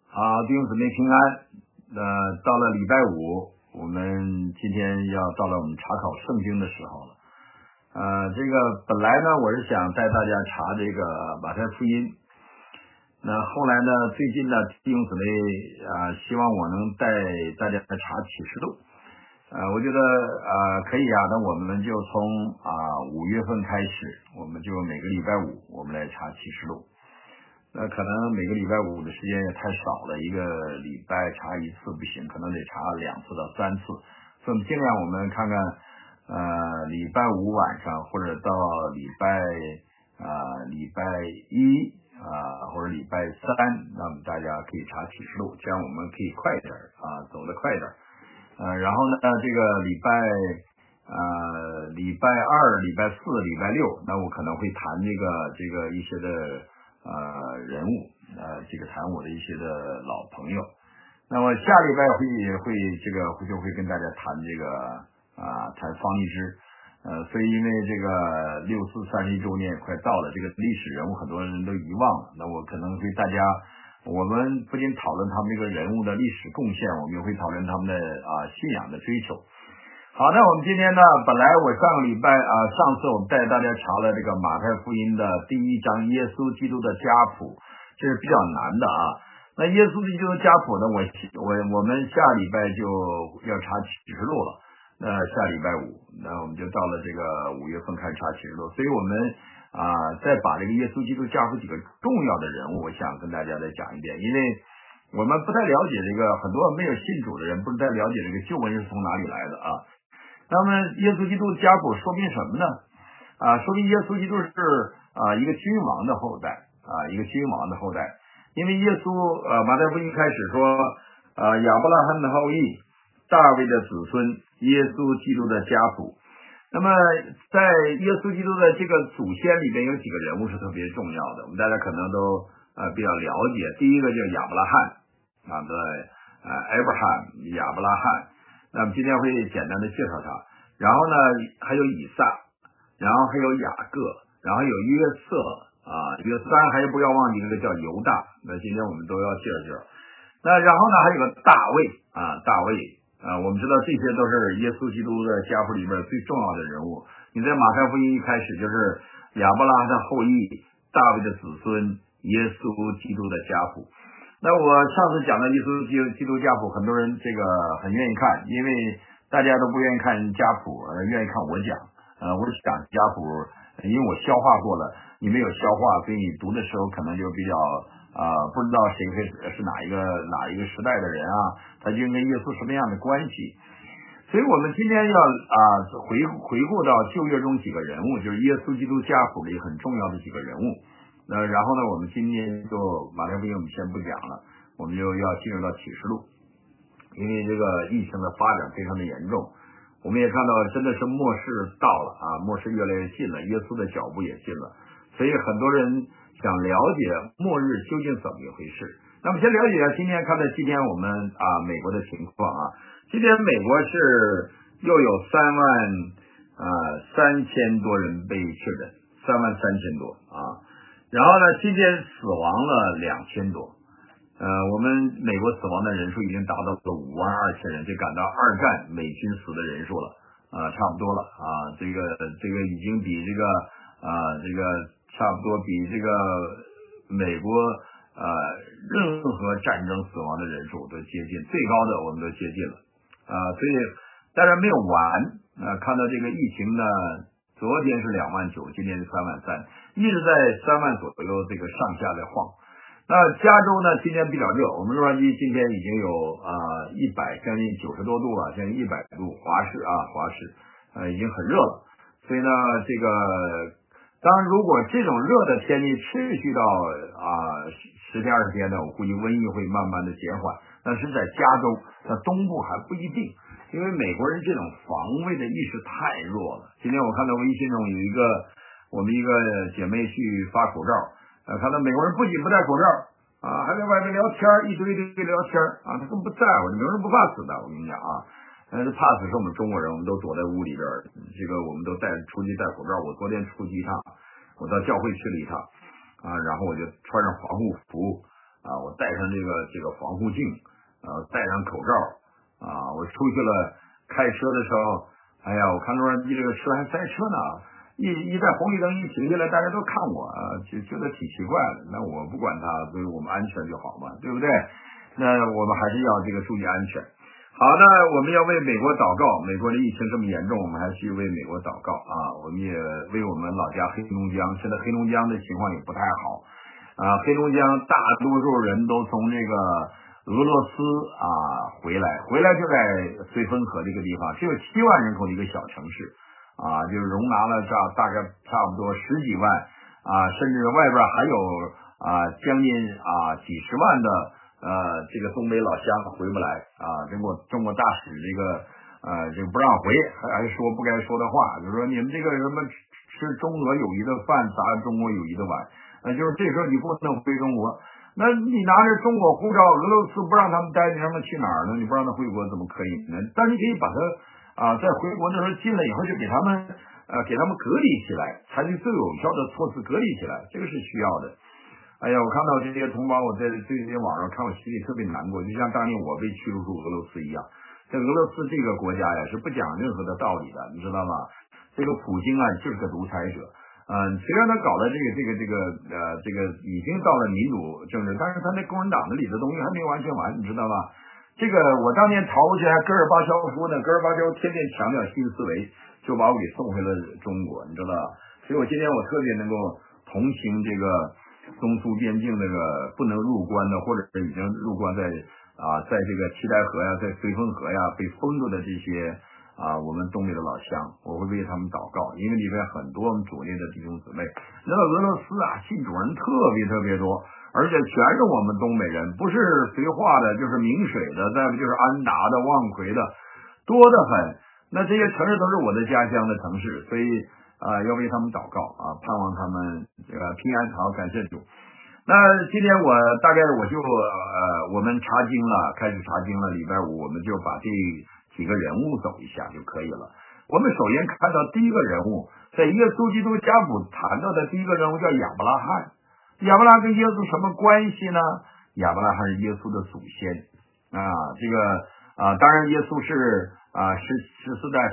弟兄姊妹平安。到了礼拜五，我们今天要到了我们查考圣经的时候了。这个本来呢，我是想带大家查这个马太福音。那后来呢，最近呢，弟兄姊妹希望我能带大家查启示录。我觉得可以啊。那我们就从5月份开始，我们就每个礼拜五我们来查启示录。那可能每个礼拜五的时间也太少了，一个礼拜查一次不行，可能得查2次到3次。所以我们尽量我们看看礼拜五晚上或者到礼拜一或者礼拜3，那么大家可以查启示录，这样我们可以快点走得快点。然后呢，这个礼拜2、礼拜4、礼拜6，那我可能会谈这个一些的人物，这个谈我的一些的老朋友。那么下礼拜就会跟大家谈谈方励之。所以因为这个6·4·31周年快到了，这个历史人物很多人都遗忘了，那我可能会我们不仅讨论他们这个人物的历史贡献，我们也会讨论他们的信仰的追求。好，那我们今天呢，本来我上个礼拜上次我们带大家查了这个马太福音的第1章耶稣基督的家谱，这是比较难的啊。那耶稣基督的家谱呢，我们下礼拜就要查启示录了。那下礼拜五，那我们就到了这个5月份开始查启示录。所以我们再把这个耶稣基督家谱几个重要的人物，我想跟大家再讲一遍，因为我们不太了解这个，很多没有信主的人不太了解这个旧文是从哪里来的啊。那么耶稣基督家谱说明什么呢？说明耶稣基督是一个君王的后代一个君王的后代。因为耶稣马太福音开始说亚伯拉罕的后裔，大卫的子孙，耶稣基督的家谱。那么在耶稣基督的这个祖先里面有几个人物是特别重要的，我们大家可能都比较了解。第一个就是亚伯拉罕Abraham 亚伯拉罕。那么今天会简单的介绍他。然后呢，还有以撒，然后还有雅各，然后有约瑟还不要忘记那个叫犹大。那今天我们都要介绍。那然后呢，还有个大卫我们知道这些都是耶稣基督的家谱里面最重要的人物。你在马太福音一开始就是亚伯拉罕的后裔，大卫的子孙，耶稣基督的家谱。那我上次讲的耶稣基督家谱，很多人这个很愿意看，因为大家都不愿意看家谱，愿意看我讲。我讲家谱，因为我消化过了，你没有消化，所以你读的时候可能就比较不知道谁是哪一个时代的人他就跟耶稣什么样的关系。所以我们今天要回顾到旧约中几个人物，就是耶稣基督家谱里很重要的几个人物。然后呢，我们今天就马太福音我们先不讲了，我们就要进入到启示录。因为这个疫情的发展非常的严重，我们也看到真的是末世到了末世越来越近了，耶稣的脚步也近了，所以很多人想了解末日究竟怎么一回事。那么先了解一下今天我们美国的情况今天美国是又有33000多人被确诊，33000多然后呢，今天死亡了2000多。我们美国死亡的人数已经达到了52000人，就赶到2战美军死的人数了差不多了这个已经比这个差不多比这个美国任何战争死亡的人数都接近，最高的我们都接近了所以当然没有完看到这个疫情呢，昨天是29000，今天是33000，一直在3万左右这个上下在晃。那加州呢，今天比较热，我们洛杉矶今天已经有将近90多度了，将近100度，华氏已经很热了。所以呢，这个当然如果这种热的天气持续到10天20天呢，我估计瘟疫会慢慢的减缓。但是在加州在东部还不一定，因为美国人这种防卫的意识太弱了。今天我看到微信中有我们一个姐妹去发口罩，看到美国人不仅不戴口罩还在外面聊天，一堆聊天他根本不在乎，美国人不怕死的，我跟你讲怕死是我们中国人，我们都躲在屋里边，这个我们都出去戴口罩。我昨天出去一趟，我到教会去了一趟然后我就穿上防护服我戴上这个防护镜，戴上口罩我出去了开车的时候，哎呀，我看路上这个车还塞车呢，一在红绿灯一停下来，大家都看我就觉得挺奇怪的。那我不管他，所以我们安全就好嘛，对不对？那我们还是要这个注意安全。好，那我们要为美国祷告。美国的疫情这么严重，我们还需为美国祷告我们也为我们老家黑龙江，现在黑龙江的情况也不太好黑龙江大多数人都从这个俄罗斯回来就在绥芬河这个地方，只有7万人口的一个小城市就容纳了大概差不多10几万甚至外边还有将近几十万的这个东北老乡回不来中国大使这个不让回，还说不该说的话，就是说你们这个什么吃中俄友谊的饭，砸中国友谊的碗，就是这时候你不能回中国，那你拿着中国护照，俄罗斯不让他们待，你让他们去哪儿呢？你不让他回国怎么可以呢？但你可以把他在回国的时候进来以后就给他们隔离起来，采取最有效的措施隔离起来，这个是需要的。哎呀，我看到这些同胞，我在这些网上看，我心里特别难过，就像当年我被驱逐出俄罗斯一样。在俄罗斯这个国家呀，是不讲任何的道理的，你知道吗？这个普京就是个独裁者。虽然他搞了这个已经到了民主政治，但是他那共产党的里的东西还没完全完，你知道吧？这个我当年逃过去，还戈尔巴乔夫呢，戈尔巴乔夫天天强调新思维，就把我给送回了中国，你知道吧？所以我今天我特别能够同情这个中苏边境那个不能入关的，或者是已经入关在这个七台河呀，在绥芬河呀被封住的这些我们东北的老乡，我会为他们祷告，因为里边很多我们主内的弟兄姊妹，那俄罗斯信主人特别多，而且全是我们东北人，不是绥化的，就是明水的，再不就是安达的、望奎的，多得很。那这些城市都是我的家乡的城市，所以要为他们祷告盼望他们这个平安。好，感谢主。那今天大概我就我们开始查经了，礼拜5我们就把这几个人物走一下就可以了。我们首先看到第一个人物，在耶稣基督家谱谈到的第一个人物叫亚伯拉罕。亚伯拉罕跟耶稣什么关系呢？亚伯拉罕是耶稣的祖先这个当然耶稣是14代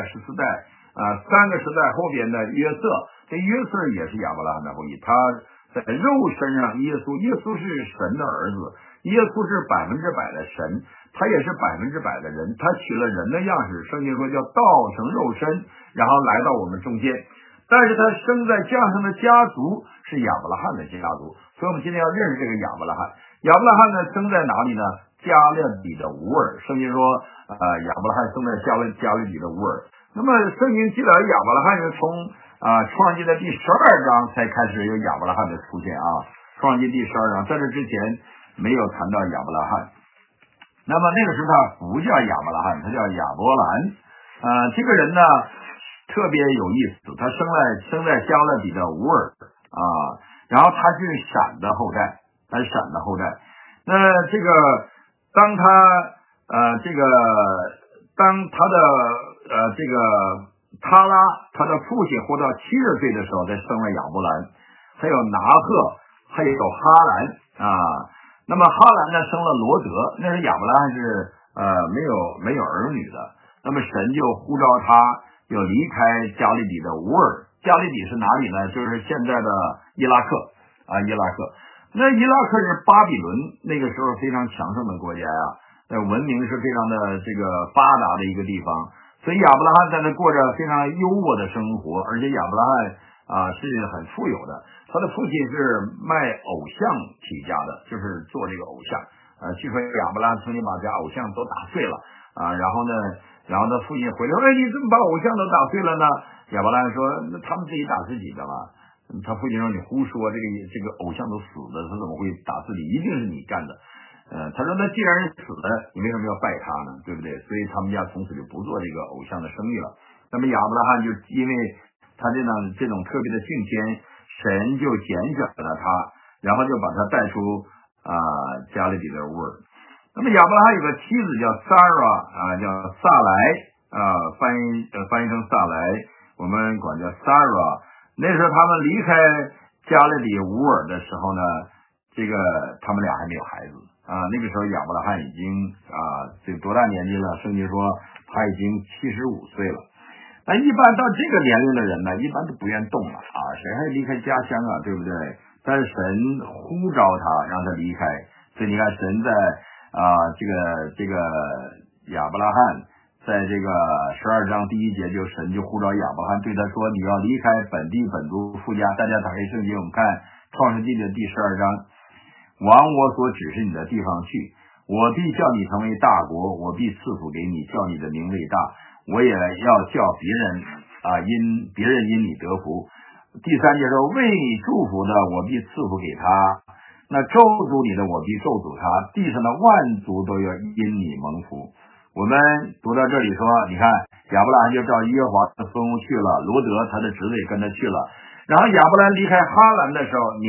3个时代后边的约瑟，这约瑟也是亚伯拉罕的后裔，他在肉身上耶稣是神的儿子，耶稣是100%的神，他也是100%的人，他取了人的样式，圣经说叫道成肉身，然后来到我们中间，但是他生在降生的家族是亚伯拉罕的家族，所以我们今天要认识这个亚伯拉罕。亚伯拉罕呢生在哪里呢？加勒底的乌尔，圣经说亚伯拉罕生在加勒底的乌尔。那么圣经记载亚伯拉罕是从创纪的第12章才开始有亚伯拉罕的出现创纪第12章，在这之前没有谈到亚伯拉罕。那么那个时候他不叫亚伯拉罕，他叫亚伯兰这个人呢特别有意思，他生在加勒底的乌尔然后他是闪的后代，那这个当他的他拉他的父亲活到70岁的时候，才生了亚伯兰，还有拿赫，还有哈兰那么哈兰呢生了罗德，那是亚伯拉罕是没有儿女的，那么神就呼召他要离开加利底的乌尔。加利底是哪里呢？就是现在的伊拉克。那伊拉克是巴比伦那个时候非常强盛的国家文明是非常的这个发达的一个地方，所以亚伯拉罕在那过着非常优渥的生活，而且亚伯拉罕是很富有的。他的父亲是卖偶像起家的，就是做这个偶像据说亚伯拉罕曾经把家偶像都打碎了然后他父亲回来说你怎么把偶像都打碎了呢？亚伯拉罕说那他们自己打自己的嘛。他父亲说你胡说，这个偶像都死了，他怎么会打自己？一定是你干的。他说那既然是死的，你为什么要拜他呢？对不对？所以他们家从此就不做这个偶像的生意了。那么亚伯拉罕就因为他这种特别的敬虔，神就拣选了他，然后就把他带出加勒底的乌尔。那么亚伯拉罕有个妻子叫撒拉叫萨莱翻译成萨莱，我们管叫 Sarah。那时候他们离开加勒底乌尔的时候呢， 这个他们俩还没有孩子那个时候亚伯拉罕已经这多大年纪了？圣经说他已经75岁了。那一般到这个年龄的人呢，一般都不愿动了谁还离开家乡对不对？但是神呼召他，让他离开。所以你看，神在这个亚伯拉罕在这个12章第1节神就呼召亚伯拉罕，对他说：“你要离开本地本族父家。”大家打开圣经，我们看创世纪的第12章，往我所指示你的地方去，我必叫你成为大国，我必赐福给你，叫你的名为大。我也要叫别人因你得福。第3节说：“为你祝福的，我必赐福给他；那咒诅你的，我必咒诅他。地上的万族都要因你蒙福。”我们读到这里说，你看亚伯拉罕就照耶和华的吩咐去了，罗德他的侄子也跟他去了。然后亚伯兰离开哈兰的时候年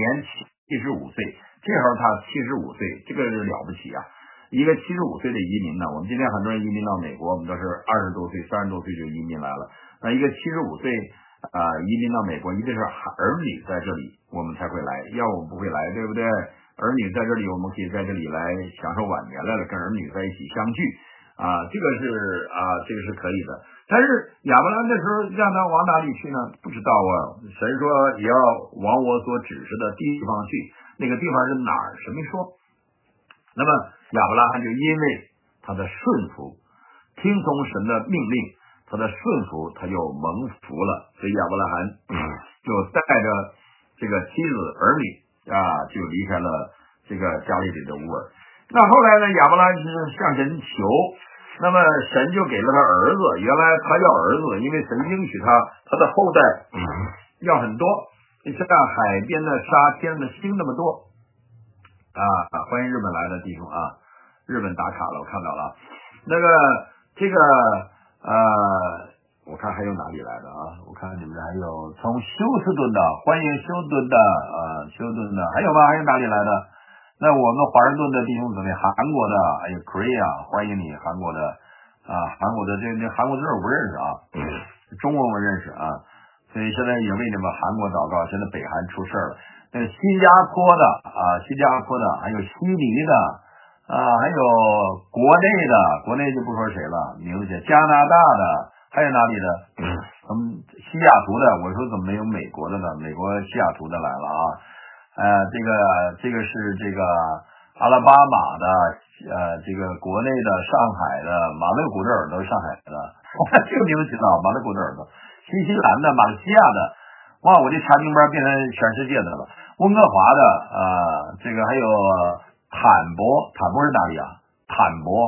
75岁，这时候他75岁，这个是了不起一个75岁的移民呢，我们今天很多人移民到美国，我们都是20多岁、30多岁就移民来了。那一个75岁移民到美国，一定是儿女在这里我们才会来，要我们不会来，对不对？儿女在这里，我们可以在这里来享受晚年来了，跟儿女在一起相聚这个是可以的。但是亚伯兰那时候让他往哪里去呢？不知道神说也要往我所指示的地方去，那个地方是哪儿？神没说。那么亚伯拉罕就因为他的顺服，听从神的命令，他的顺服他就蒙福了。所以亚伯拉罕就带着这个妻子儿女就离开了这个加利底的乌尔。那后来呢，亚伯拉罕是向神求，那么神就给了他儿子。原来他要儿子，因为神应许他的后代要很多，像海边的沙，天上的星那么多欢迎日本来的弟兄日本打卡了，我看到了。那个这个我看还有哪里来的我看你们还有从休斯顿的，欢迎休斯顿的休斯顿的，还有吗？还有哪里来的？那我们华盛顿的弟兄姊妹，韩国的Korea， 欢迎你，韩国的韩国的这韩国字我不认识中文我认识所以现在也为你们韩国祷告。现在北韩出事了，那个新加坡的还有悉尼的还有国内就不说谁了，名字写加拿大的，还有哪里的西雅图的。我说怎么没有美国的呢？美国西雅图的来了这个是这个阿拉巴马的这个国内的上海的马勒古德尔都是上海的这个名字知道，马勒古德尔的，新西兰的，马来西亚的，哇，我这查经班变成全世界的了。温哥华的这个还有坦博是哪里坦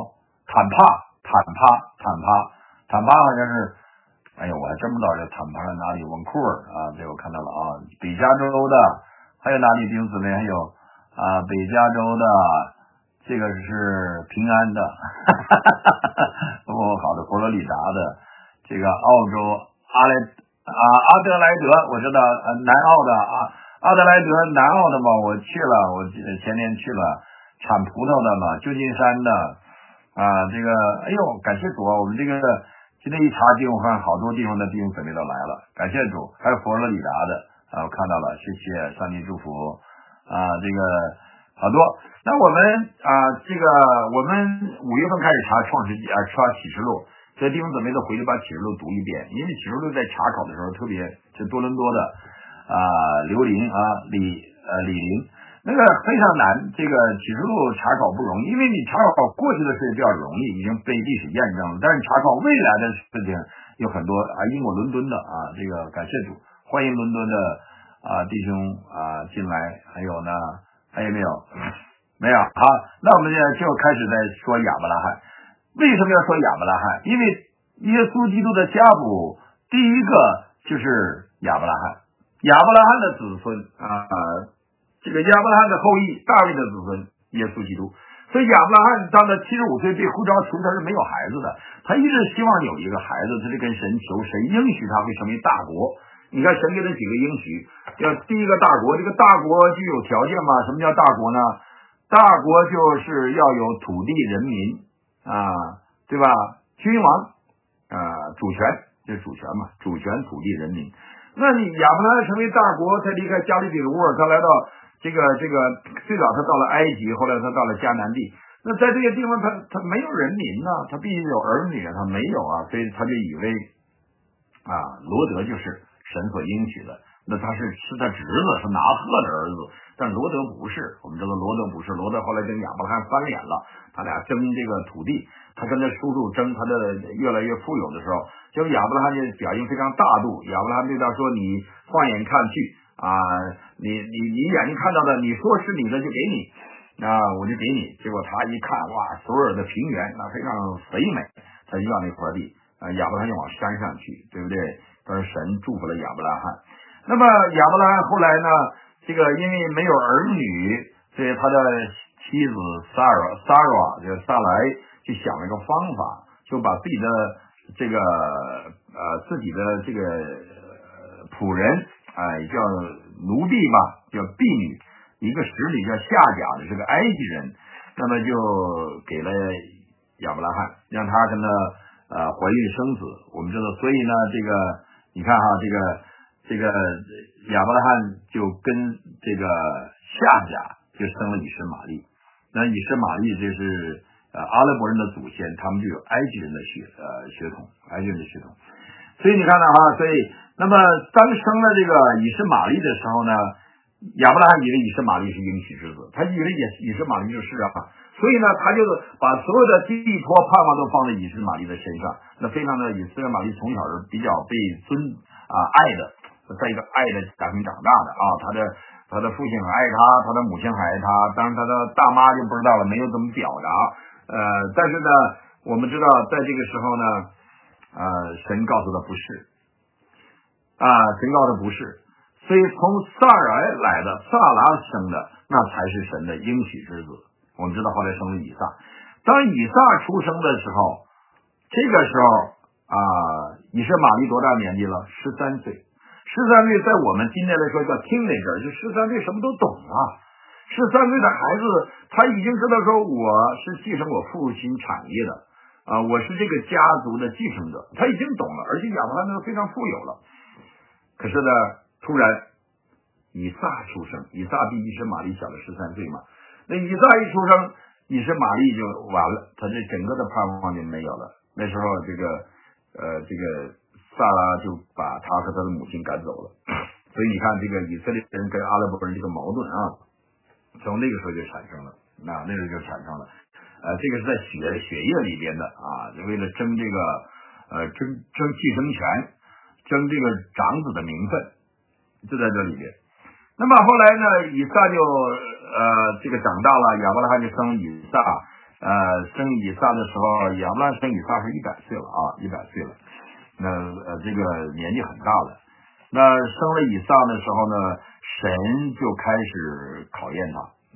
帕好像是，哎呦，我还真不知道这坦帕是哪里。温库尔这我看到了北加州的，还有哪里弟兄姊妹？还有北加州的，这个是平安的好的，佛罗里达的，这个澳洲阿德莱德，我知道南澳的阿德莱德南澳的嘛，我去了，我前年去了，产葡萄的嘛，旧金山的这个哎呦，感谢主我们这个今天一查经，我看好多地方的弟兄姊妹都来了，感谢主。还有佛罗里达的我看到了，谢谢上帝祝福这个好多。那我们这个我们5月份开始查创世纪查启示录，所以弟兄姊妹都回去把启示录读一遍，因为启示录在查考的时候，特别是多伦多的刘林李林那个非常难，这个启示录查考不容易，因为你查考过去的事比较容易，已经被历史验证了，但是查考未来的事情有很多英国伦敦的这个感谢主，欢迎伦敦的弟兄进来。还有呢？还有没有？没有。好，那我们现在就开始在说亚伯拉罕。为什么要说亚伯拉罕？因为耶稣基督的家谱第一个就是亚伯拉罕，亚伯拉罕的子孙这个亚伯拉罕的后裔，大卫的子孙耶稣基督。所以亚伯拉罕当他75岁被呼召求，他是没有孩子的，他一直希望有一个孩子，他就跟神求，神应许他会成为大国。你看神给他几个应许，要第一个大国，这个大国具有条件吗？什么叫大国呢？大国就是要有土地人民对吧？君王主权，就是主权嘛，主权土地人民。那你亚伯拉罕成为大国，他离开加利底的乌尔，他来到这个最早他到了埃及，后来他到了迦南地。那在这些地方他没有人民呢，他必须有儿女，他没有啊，所以他就以为罗德就是神所应许的，那他是他侄子，是拿鹤的儿子，但罗德不是。我们知道罗德不是，罗德后来跟亚伯拉罕翻脸了，他俩争这个土地，他跟他叔叔争他的越来越富有的时候，结果亚伯拉罕就表现非常大度，亚伯拉罕对他说：“你放眼看去你眼睛看到的，你说是你的就给你。”我就给你。结果他一看，哇，所有的平原那非常肥美，他就要那块地亚伯拉罕就往山上去，对不对？但是神祝福了亚伯拉罕。那么亚伯拉罕后来呢，这个因为没有儿女，所以他的妻子撒拉就是撒来，就想了一个方法，就把自己的这个仆人叫奴婢吧，叫婢女，一个使女叫夏甲的是个埃及人，那么就给了亚伯拉罕，让他跟他怀孕生子。我们知道，所以呢，你看这个亚伯拉罕就跟这个夏甲就生了以实玛利。那以实玛利就是阿拉伯人的祖先，他们就有埃及人的血统，埃及人的血统。所以你看所以那么当生了这个以实玛利的时候呢，亚伯拉罕以为以实玛利是应许之子，他以为以实玛利就是所以呢，他就把所有的寄托盼望都放在以实玛利的身上。那非常的以实玛利从小是比较被爱的，在一个爱的家庭长大的他的父亲很爱他，他的母亲很爱他，当然他的大妈就不知道了，没有怎么表达。但是呢，我们知道在这个时候呢，神告诉他不是，神告诉他不是。所以从撒来来的，撒拉生的，那才是神的应许之子。我们知道后来生了以撒。当以撒出生的时候，这个时候以实玛利多大年纪了？13岁。13岁在我们今天来说叫teenager，就13岁什么都懂了。13岁的孩子，他已经知道说我是继承我父亲产业的我是这个家族的继承者，他已经懂了，而且亚伯拉罕非常富有了。可是呢，突然以撒出生，以撒比以实玛利小了13岁嘛。那以撒一出生，以实玛利就完了，他这整个的盼望就没有了。那时候这个撒拉就把他和他的母亲赶走了。所以你看，这个以色列人跟阿拉伯人这个矛盾从那个时候就产生了。这个是在血液里边的为了争这个争继承权，争这个长子的名分，就在这里边。那么后来呢，以撒就这个长大了，亚伯拉罕就生以撒。生以撒的时候，亚伯拉罕生以撒是100岁了100岁了。那这个年纪很大了。那生了以撒的时候呢，神就开始考验他。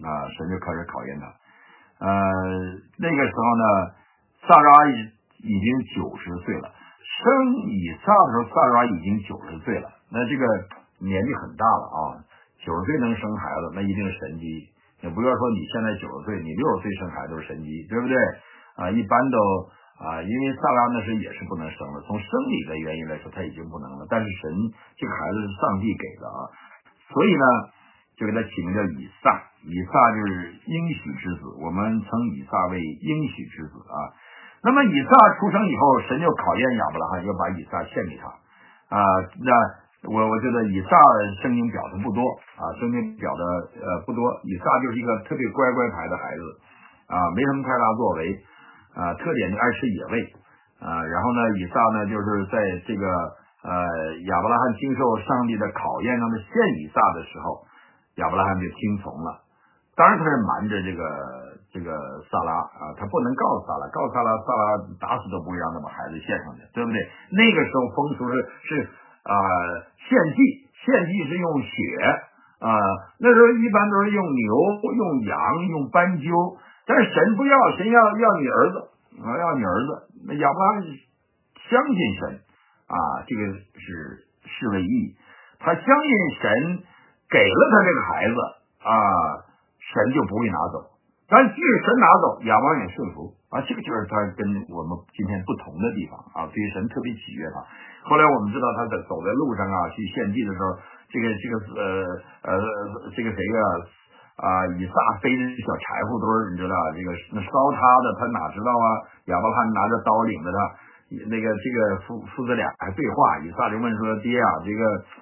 那个时候呢，撒拉已经90岁了。生以撒的时候，撒拉已经90岁了。那这个年纪很大了90岁能生孩子，那一定是神迹。也不要说你现在90岁，你60岁生孩子都是神迹，对不对？一般都因为撒拉那时也是不能生了，从生理的原因来说，他已经不能了。但是神这个孩子是上帝给的所以呢，就给他起名叫以撒。以撒就是应许之子，我们称以撒为应许之子那么以撒出生以后，神就考验亚伯拉罕，要把以撒献给他那我觉得以撒圣经表的不多圣经表的不多。以撒就是一个特别乖乖牌的孩子没什么太大作为特点就爱吃野味然后呢，以撒呢就是在这个亚伯拉罕经受上帝的考验，让他献以撒的时候，亚伯拉罕就听从了。当然他是瞒着这个撒拉他不能告诉撒拉，撒拉打死都不会让他把孩子献上去，对不对？那个时候风俗是献祭是用血那时候一般都是用牛、用羊、用斑鸠，但是神不要，神要你儿子要你儿子。那亚伯拉罕相信神这个是为义，他相信神给了他这个孩子神就不会拿走但即使神拿走，亚伯拉罕也顺服啊，这个就是他跟我们今天不同的地方啊，所以神特别喜悦他。后来我们知道他走在路上啊，去献祭的时候，这个谁以撒背着小柴火堆，你知道这个那烧他的，他哪知道啊？亚伯拉罕拿着刀领着他，这个父子俩还对话，以撒就问说：“爹啊，这个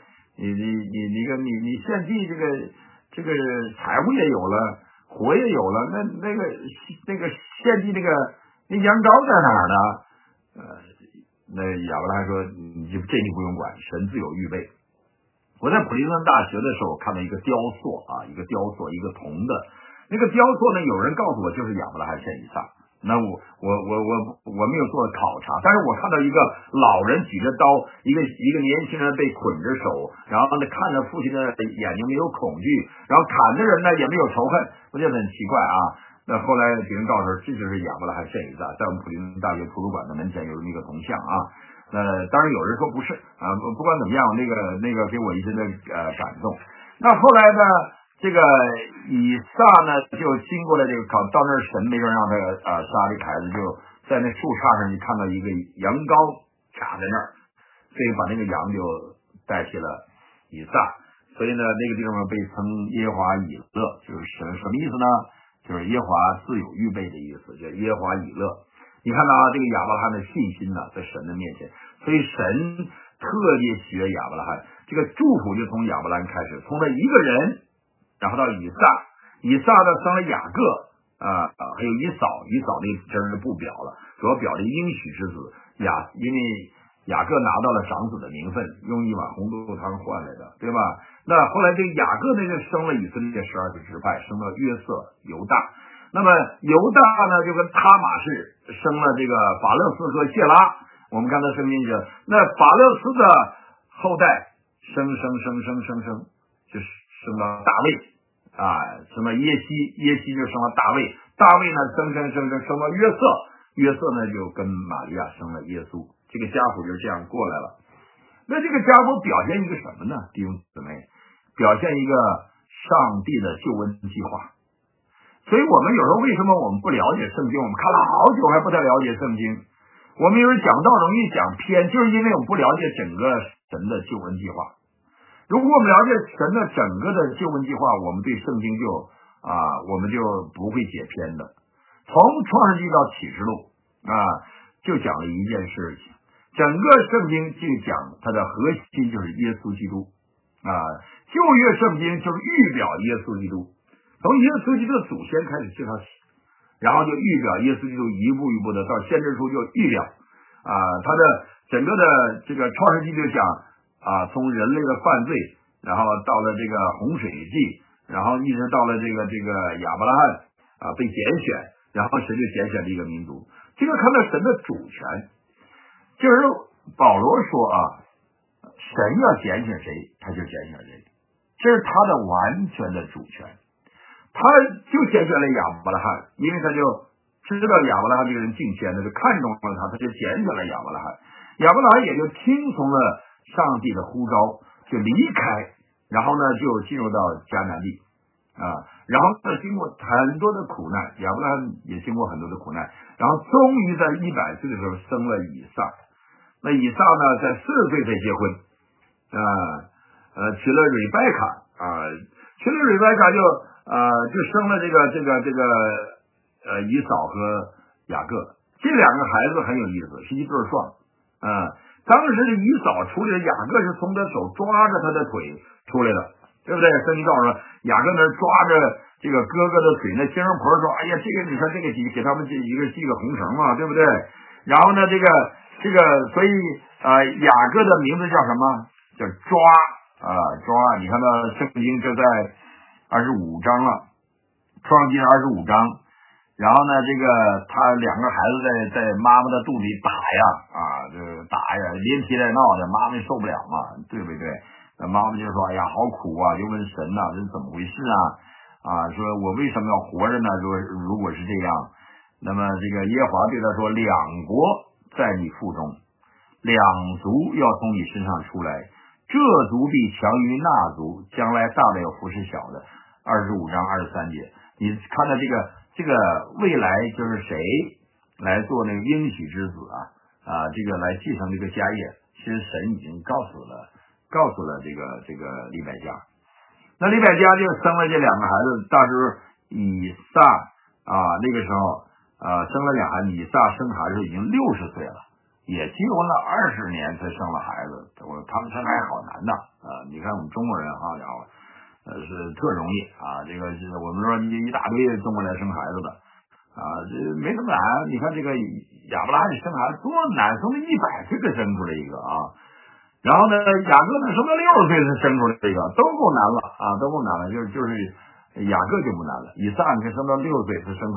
你献祭这个柴火也有了。”火也有了，那个献祭那羊羔在哪儿呢？那亚伯拉罕说：“这你不用管，神自有预备。”我在普林斯顿大学的时候看到一个雕塑啊，一个铜的，那个雕塑呢，有人告诉我就是亚伯拉罕献以撒。那我没有做考察，但是我看到一个老人举着刀，一个年轻人被捆着手，然后呢看着父亲的眼睛没有恐惧，然后砍的人呢也没有仇恨，我觉得很奇怪啊。那后来别人告诉我，这就是亚伯拉罕献以撒，在我们普林斯顿大学图书馆的门前有那个铜像啊。当然有人说不是啊，不管怎么样，那个给我一些的感动。那后来呢？这个以撒呢，就经过了这个考，到那儿神没人让他杀这个孩子，就在那树杈上就看到一个羊羔插在那儿，所以把那个羊就代替了以撒，所以呢那个地方被称耶和华以勒，就是什么意思呢？就是耶和华自有预备的意思，叫耶和华以勒。你看到这个亚伯拉罕的信心呢，在神的面前，所以神特别喜悦亚伯拉罕，这个祝福就从亚伯拉罕开始，从他一个人。然后到以撒呢生了雅各还有以扫那真是不表了，主要表这应许之子因为雅各拿到了长子的名分，用一碗红豆汤换来的，对吧？那后来这个雅各呢就生了以色列12个支派，生了约瑟、犹大。那么犹大呢就跟他玛氏生了这个法勒斯和谢拉。我们看到圣经讲，那法勒斯的后代生就是生了大卫。生了耶西就生了大卫，大卫呢生了约瑟，约瑟呢就跟玛利亚生了耶稣，这个家谱就这样过来了。那这个家谱表现一个什么呢？弟兄姊妹，表现一个上帝的救恩计划。所以我们有时候为什么我们不了解圣经，我们看了好久还不太了解圣经，我们有人讲道容易讲偏，就是因为我们不了解整个神的救恩计划。如果我们了解神的整个的救恩计划，我们对圣经我们就不会解偏的。从创世纪到启示录就讲了一件事情，整个圣经就讲它的核心就是耶稣基督旧约圣经就是预表耶稣基督，从耶稣基督的祖先开始介绍起，然后就预表耶稣基督一步一步的到先知书就预表它的整个的这个创世纪就讲从人类的犯罪，然后到了这个洪水记，然后一直到了这个亚伯拉罕被拣选，然后神就拣选了一个民族。这个看到神的主权，就是保罗说神要拣选谁，他就拣选谁，这是他的完全的主权。他就拣选了亚伯拉罕，因为他就知道亚伯拉罕这个人敬虔，他就看中了他就拣选了亚伯拉罕，亚伯拉罕也就听从了上帝的呼召，就离开，然后呢就进入到迦南地然后呢经过很多的苦难，亚伯拉罕也经过很多的苦难，然后终于在100岁的时候生了以撒。那以撒呢在40岁才结婚娶了瑞贝卡娶了瑞贝卡就生了这个以扫和雅各。这两个孩子很有意思，是一对双当时的以扫出来，雅各是从他手抓着他的腿出来的，对不对？圣经告诉说，雅各那抓着这个哥哥的腿，那精神婆说：“哎呀，这个你看这个给他们系个红绳嘛，对不对？”然后呢，这个，所以雅各的名字叫什么？叫抓。你看到圣经就在25章了，创世纪25章。然后呢，这个他两个孩子在妈妈的肚子里打呀，连踢带闹的，妈妈受不了嘛，对不对？那妈妈就说：“哎呀，好苦啊！”就问神这是怎么回事说我为什么要活着呢？说如果是这样，那么这个耶和华对他说：“两国在你腹中，两族要从你身上出来，这族必强于那族，将来大的要服侍小的。”25章23节。你看到这个这个未来就是谁来做那个应许之子这个来继承这个家业，其实神已经告诉了这个利百加。那利百加就生了这2个孩子，到时候以撒那个时候生了2孩子，以撒生孩子已经60岁了，也结婚了20年才生了孩子。他们生孩子好难的你看我们中国人好家伙是特容易这个是我们说一大堆中国人生孩子的这没什么难。你看这个亚伯拉罕生孩子多难，生了100岁才生出来一个然后呢，雅各呢生到60岁才生出来一个，都够难了都够难了。就是雅各就不难了，以撒你看生到60岁才生出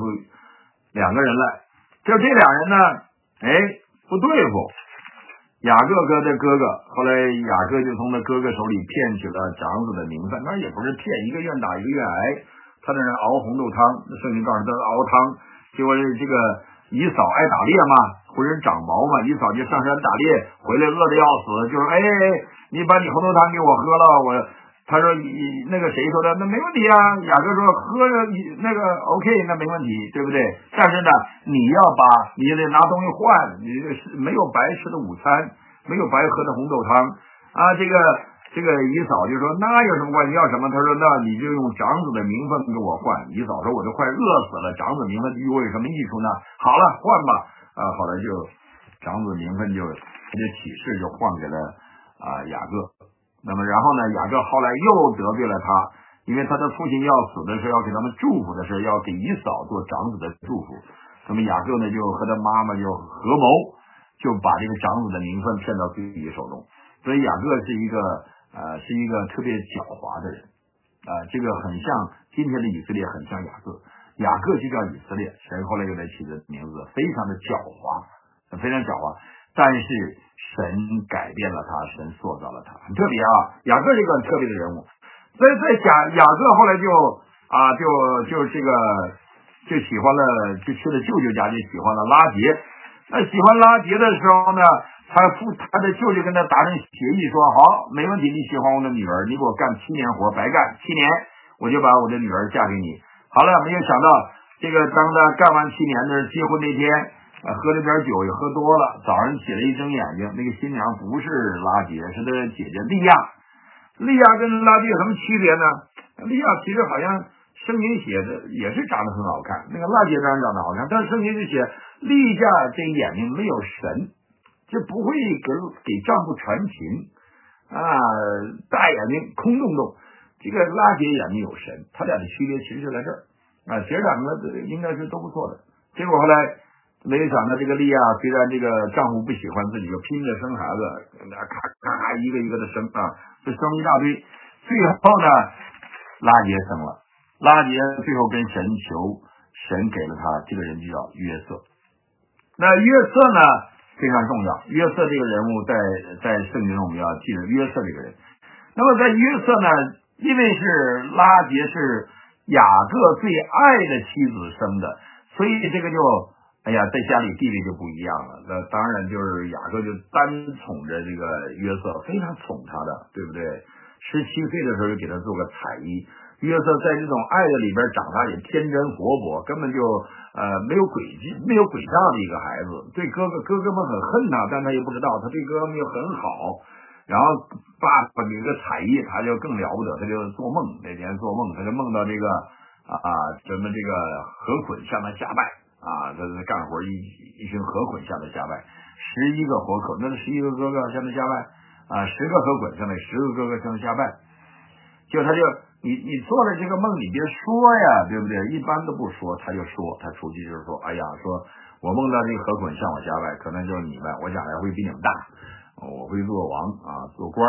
2个人来，就这俩人呢，不对付。雅各的哥哥，后来雅各就从他哥哥手里骗取了长子的名分，那也不是骗，一个愿打一个愿挨。他那人熬红豆汤，圣经告诉他熬汤，结果这个以扫爱打猎嘛，浑身长毛嘛，以扫就上山打猎，回来饿得要死，就说你把你红豆汤给我喝了，他说那个谁说的，那没问题雅各说喝那个 OK， 那没问题，对不对？但是呢，你得拿东西换，你这是没有白吃的午餐，没有白喝的红豆汤这个以扫就说那有什么关系？要什么？他说那你就用长子的名分给我换。以扫说我都快饿死了，长子名分对我有什么益处呢？好了，换吧后来就长子名分他就起誓就换给了雅各。那么然后呢，雅各后来又得罪了他，因为他的父亲要死的时候，要给他们祝福的时候，要给以扫做长子的祝福。那么雅各呢就和他妈妈就合谋，就把这个长子的名分骗到自己手中。所以雅各是一个特别狡猾的人这个很像今天的以色列，很像雅各。雅各就叫以色列，神后来给他起的名字，非常的狡猾，非常狡猾。但是神改变了他，神塑造了他，很特别雅各这个很特别的人物。所以在雅各后来就这个就喜欢了，就去了舅舅家，就喜欢了拉结。那喜欢拉结的时候呢，他的舅舅跟他达成协议说，好，没问题，你喜欢我的女儿，你给我干7年活，白干7年，我就把我的女儿嫁给你。好了，没有想到这个当他干完7年的结婚那天喝了点酒，也喝多了，早上起来一睁眼睛，那个新娘不是拉结，是他的姐姐利亚。利亚跟拉结有什么区别呢？利亚其实好像圣经写的也是长得很好看，那个拉结当然长得好看，但是圣经就写利亚这眼睛没有神，就不会给丈夫传情大眼睛空洞洞。这个拉结眼睛有神，他俩的区别其实就在这儿姐俩呢应该是都不错的。结果后来没有想到，这个利亚虽然这个丈夫不喜欢自己，就拼命生孩子，咔咔一个一个的生就生一大堆。最后呢，拉结生了，拉结最后跟神求，神给了他这个人就叫约瑟。那约瑟呢非常重要，约瑟这个人物在圣经中我们要记得约瑟这个人。那么在约瑟呢，因为是拉结是雅各最爱的妻子生的，所以这个就在家里地位就不一样了。那当然就是雅各就单宠着这个约瑟，非常宠他的，对不对？17岁的时候就给他做个彩衣。约瑟在这种爱的里边长大，也天真活泼，根本就没有诡计，没有诡诈的一个孩子。对哥哥们很恨他，但他也不知道，他对哥哥们又很好。然后爸爸给个彩衣，他就更了不得，他就做梦，那天做梦，他就梦到这个什么这个河捆向他下拜他是干活一群河捆向他下拜，11个河捆，那11个哥哥向他下拜10个河捆向那10个哥哥向他下拜。就他就你做了这个梦，你别说呀，对不对？一般都不说，他就说，他出去就是说，说我梦到这个河捆向我下拜，可能就是你们，我将来会比你们大，我会做王做官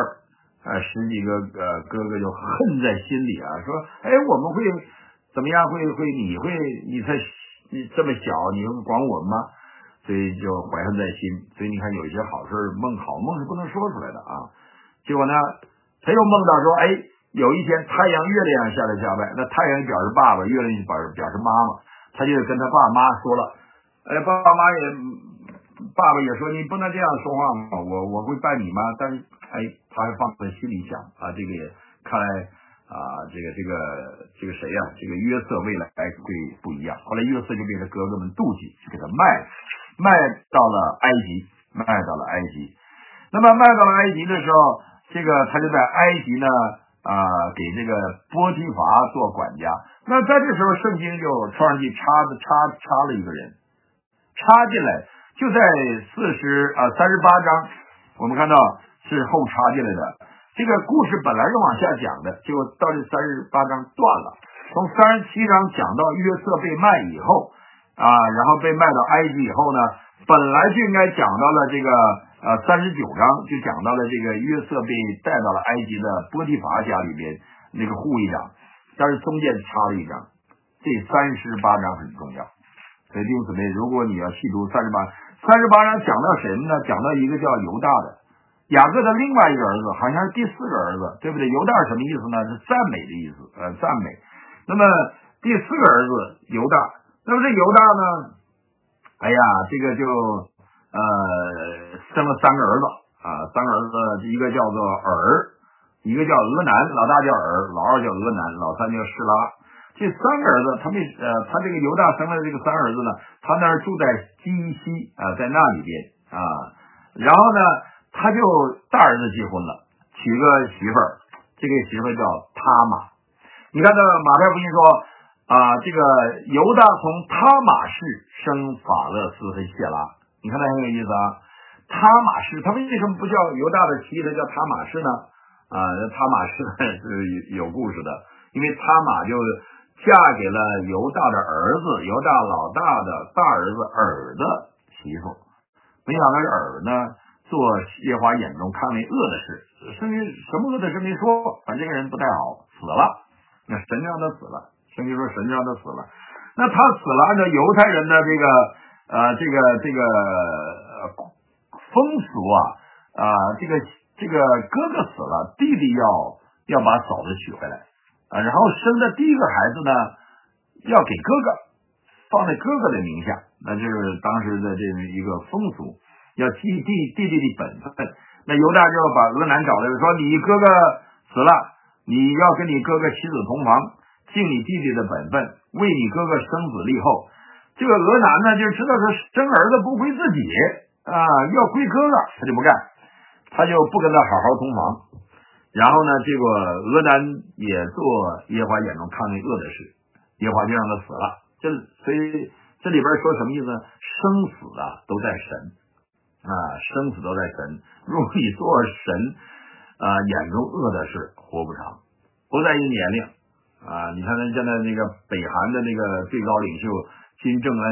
10几个哥哥就恨在心里说我们会怎么样？你这么小，你会管我们吗？所以就怀恨在心。所以你看有一些好事好梦是不能说出来的结果呢，他又梦到说有一天太阳月亮下来下拜，那太阳表示爸爸，月亮表示妈妈，他就跟他爸妈说了爸爸也说你不能这样说话嘛，我会拜你吗？但是他还放在心里想这个也看来这个谁这个约瑟未来会不一一样。后来约瑟就被他哥哥们妒忌，就给他卖到了埃及。那么卖到了埃及的时候，这个他就在埃及呢给这个波提乏做管家。那在这时候，圣经就创世纪插了一个人，插进来，就在38章，我们看到是后插进来的。这个故事本来是往下讲的，结果到这38章断了。从37章讲到约瑟被卖以后然后被卖到埃及以后呢，本来就应该讲到了这个39章就讲到了这个约瑟被带到了埃及的波提乏家里边那个护卫长，但是中间插了一章，这38章很重要。所以弟兄姊妹，如果你要细读38章讲到谁呢？讲到一个叫犹大的，雅各的另外一个儿子，好像是第4个儿子，对不对？犹大是什么意思呢？是赞美的意思，赞美。那么第4个儿子犹大，那么这犹大呢，这个就生了3个儿子3个儿子，一个叫做尔，一个叫俄南，老大叫尔，老二叫俄南，老三叫示拉。这3个儿子，他这个犹大生了这个3儿子呢，他那儿住在基西在那里边然后呢，他就大儿子结婚了，娶个媳妇儿，这个媳妇儿叫他玛。你看到马太福音说这个犹大从他玛氏生法勒斯和谢拉，你看他很有意思他玛氏，他为什么不叫犹大的妻，他叫他玛氏呢？他玛氏是有故事的，因为他玛就嫁给了犹大的儿子，犹大老大的大儿子尔的媳妇，没想到尔呢做耶和华眼中看为恶的事，圣经什么恶的事没说，反正这个人不太好，死了。那神让他死了，圣经说神让他死了。那他死了，按照犹太人的这个风俗这个哥哥死了，弟弟要把嫂子娶回来然后生的第一个孩子呢要给哥哥，放在哥哥的名下，那就是当时的这么一个风俗，要继弟弟的本分。那犹大就把俄南找来说，你哥哥死了，你要跟你哥哥妻子同房，尽你弟弟的本分，为你哥哥生子立后。这个俄南呢就知道说生儿子不归自己要归哥哥，他就不干，他就不跟他好好同房。然后呢，这个俄南也做耶和华眼中看为恶的事，耶和华就让他死了。所以这里边说什么意思呢？生死都在神生死都在神。如果你做神眼中恶的事，活不长，不在于年龄你看现在那个北韩的那个最高领袖金正恩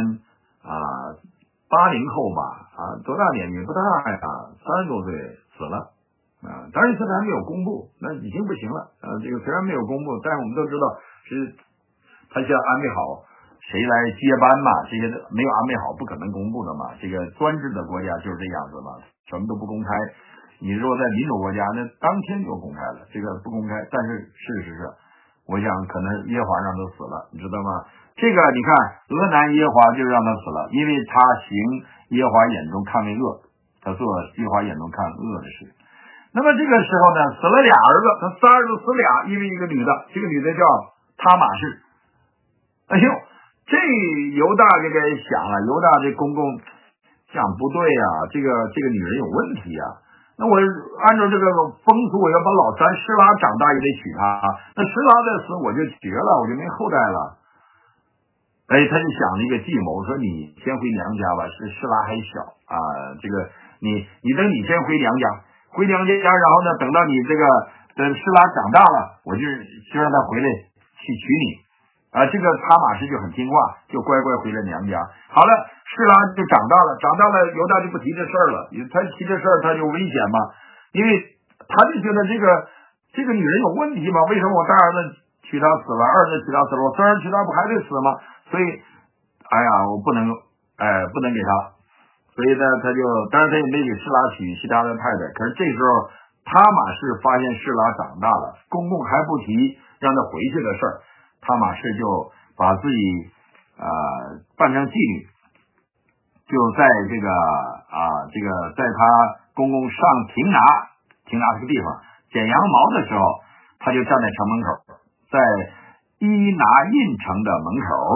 80后吧多大年纪？不大30多岁死了当然现在还没有公布，那已经不行了这个虽然没有公布，但是我们都知道是他现在安排好谁来接班嘛，这些没有安排好不可能公布的嘛。这个专制的国家就是这样子嘛，什么都不公开。你如果在民主国家，那当天就公开了，这个不公开。但是事实上，我想可能耶和华让他死了，你知道吗？这个你看，俄南耶和华就让他死了，因为他行耶和华眼中看为恶，他做耶和华眼中看恶的事。那么这个时候呢，死了俩儿子，他3儿子死俩，因为一个女的，这个女的叫他玛氏。哎呦，这犹大这个想了，犹大这公公想不对这个女人有问题那我按照这个风俗，我要把老三施拉长大也得娶她，那施拉再死我就绝了，我就没后代了。他就想了一个计谋，说你先回娘家吧，施拉还小这个你等你先回娘家，然后呢，等到你这个施拉长大了，我就让他回来去娶你这个他玛氏就很听话，就乖乖回了娘家。好了，施拉就长大了，犹大就不提这事儿了，他提这事儿他就危险嘛，因为他就觉得这个女人有问题嘛，为什么我大儿子娶她死了，二儿子娶她死了，我孙儿娶她不还得死吗？所以我不能给他，所以呢当然他也没给施拉娶其他的太太。可是这时候他玛氏发现施拉长大了，公公还不提让他回去的事儿，他玛氏就把自己扮成妓女，就在这个在他公公上亭拿这个地方剪羊毛的时候，他就站在城门口，在伊拿印城的门口，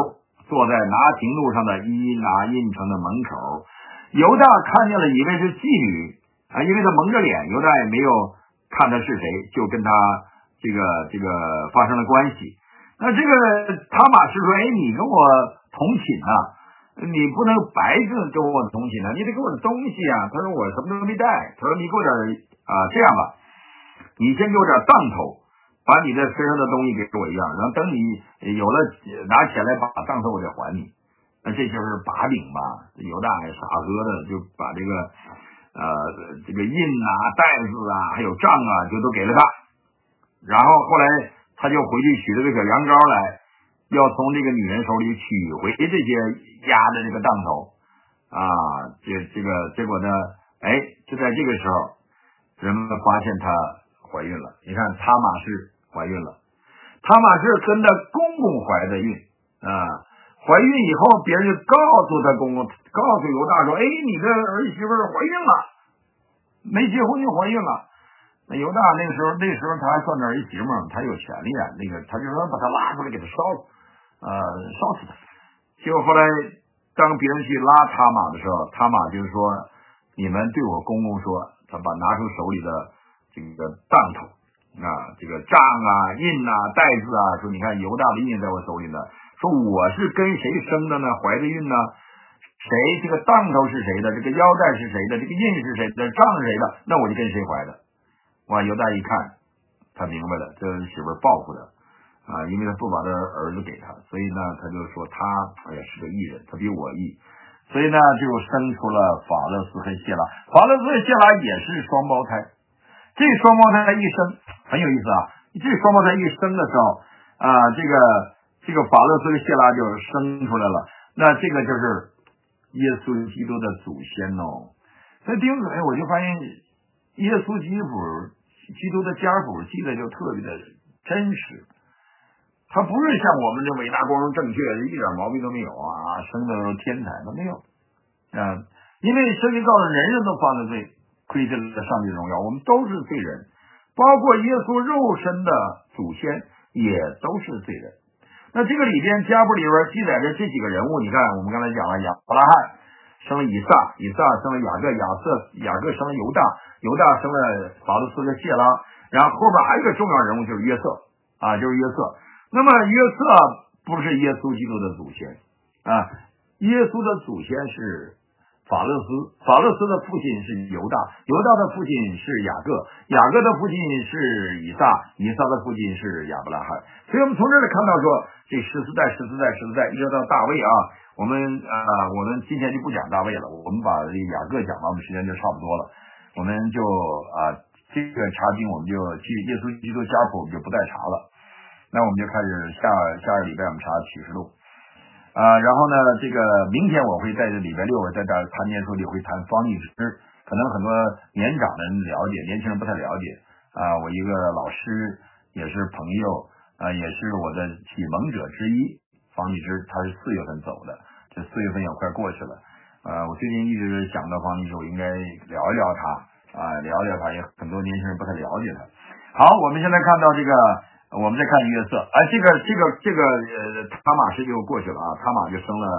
坐在拿亭路上的伊拿印城的门口。犹大看见了，以为是妓女啊，因为他蒙着脸，犹大也没有看他是谁，就跟他这个发生了关系。那这个他玛士说，哎，你跟我同寝啊，你不能白跟我同寝啊，你得给我的东西啊。他说我什么都没带，他说你给我点这样吧，你先给我点当头，把你的身上的东西给我一样，然后等你有了拿起来把当头我再还你。那这就是把柄吧。犹大也傻呵的就把这个印啊、袋子啊，还有杖啊，就都给了他。然后后来他就回去取了个小羊羔来，要从这个女人手里取回这些压的这个当头啊。结果呢，哎，就在这个时候，人们发现她怀孕了。你看，他玛士怀孕了，他玛士跟他公公怀的孕啊。怀孕以后，别人就告诉他公公，告诉犹大说：“哎，你的儿媳妇怀孕了，没结婚就怀孕了。”那犹大那时候他还算是儿媳妇，他有权利啊。他就说把他拉出来给他烧了，烧死他。结果后来当别人去拉他玛的时候，他玛就是说：“你们对我公公说，他拿出手里的这个当头啊，这个杖啊、印啊、袋子啊，说你看犹大的印在我手里呢。”说我是跟谁生的呢？怀的孕呢？谁这个当头是谁的？这个腰带是谁的？这个印是谁的？杖是谁的？那我就跟谁怀的。哇！犹大一看，他明白了，这媳妇报复他啊，因为他不把他儿子给他，所以呢，他就说他是个义人，他比我义，所以呢就生出了法勒斯和谢拉。法勒斯和谢拉也是双胞胎。这双胞胎一生很有意思啊！这双胞胎一生的时候啊，这个法勒斯和谢拉就生出来了，那这个就是耶稣基督的祖先哦。所以弟兄姊妹，我就发现耶稣基督的家谱记得就特别的真实，他不是像我们这伟大光荣正确，一点毛病都没有啊，生的都是天才，他没有啊。因为圣经告诉人人都犯了罪，亏欠了上帝荣耀，我们都是罪人，包括耶稣肉身的祖先也都是罪人。那这个里边家谱里边记载着这几个人物，你看我们刚才讲了亚伯拉罕生了以撒，以撒生了雅各，雅各生了犹大，犹大生了法勒斯和谢拉，然后后边还有一个重要人物就是约瑟啊，就是约瑟。那么约瑟不是耶稣基督的祖先啊，耶稣的祖先是法勒斯，法勒斯的父亲是犹大，犹大的父亲是雅各，雅各的父亲是以撒，以撒的父亲是亚伯拉罕。所以我们从这里看到说，这十四代一直到大卫啊，我们今天就不讲大卫了，我们把这雅各讲完，我们时间就差不多了，我们就这个查经我们就去耶稣基督家谱我们就不再查了，那我们就开始下个礼拜我们查启示录。然后呢，这个明天我会在这礼拜六我在这谈年书里会谈方励之，可能很多年长的人了解，年轻人不太了解我一个老师也是朋友也是我的启蒙者之一，方励之他是4月份走的，这4月份也快过去了我最近一直想到方励之，我应该聊一聊他聊聊他，也很多年轻人不太了解他。好，我们现在看到这个。我们再看约瑟这个他玛氏就过去了他玛就生了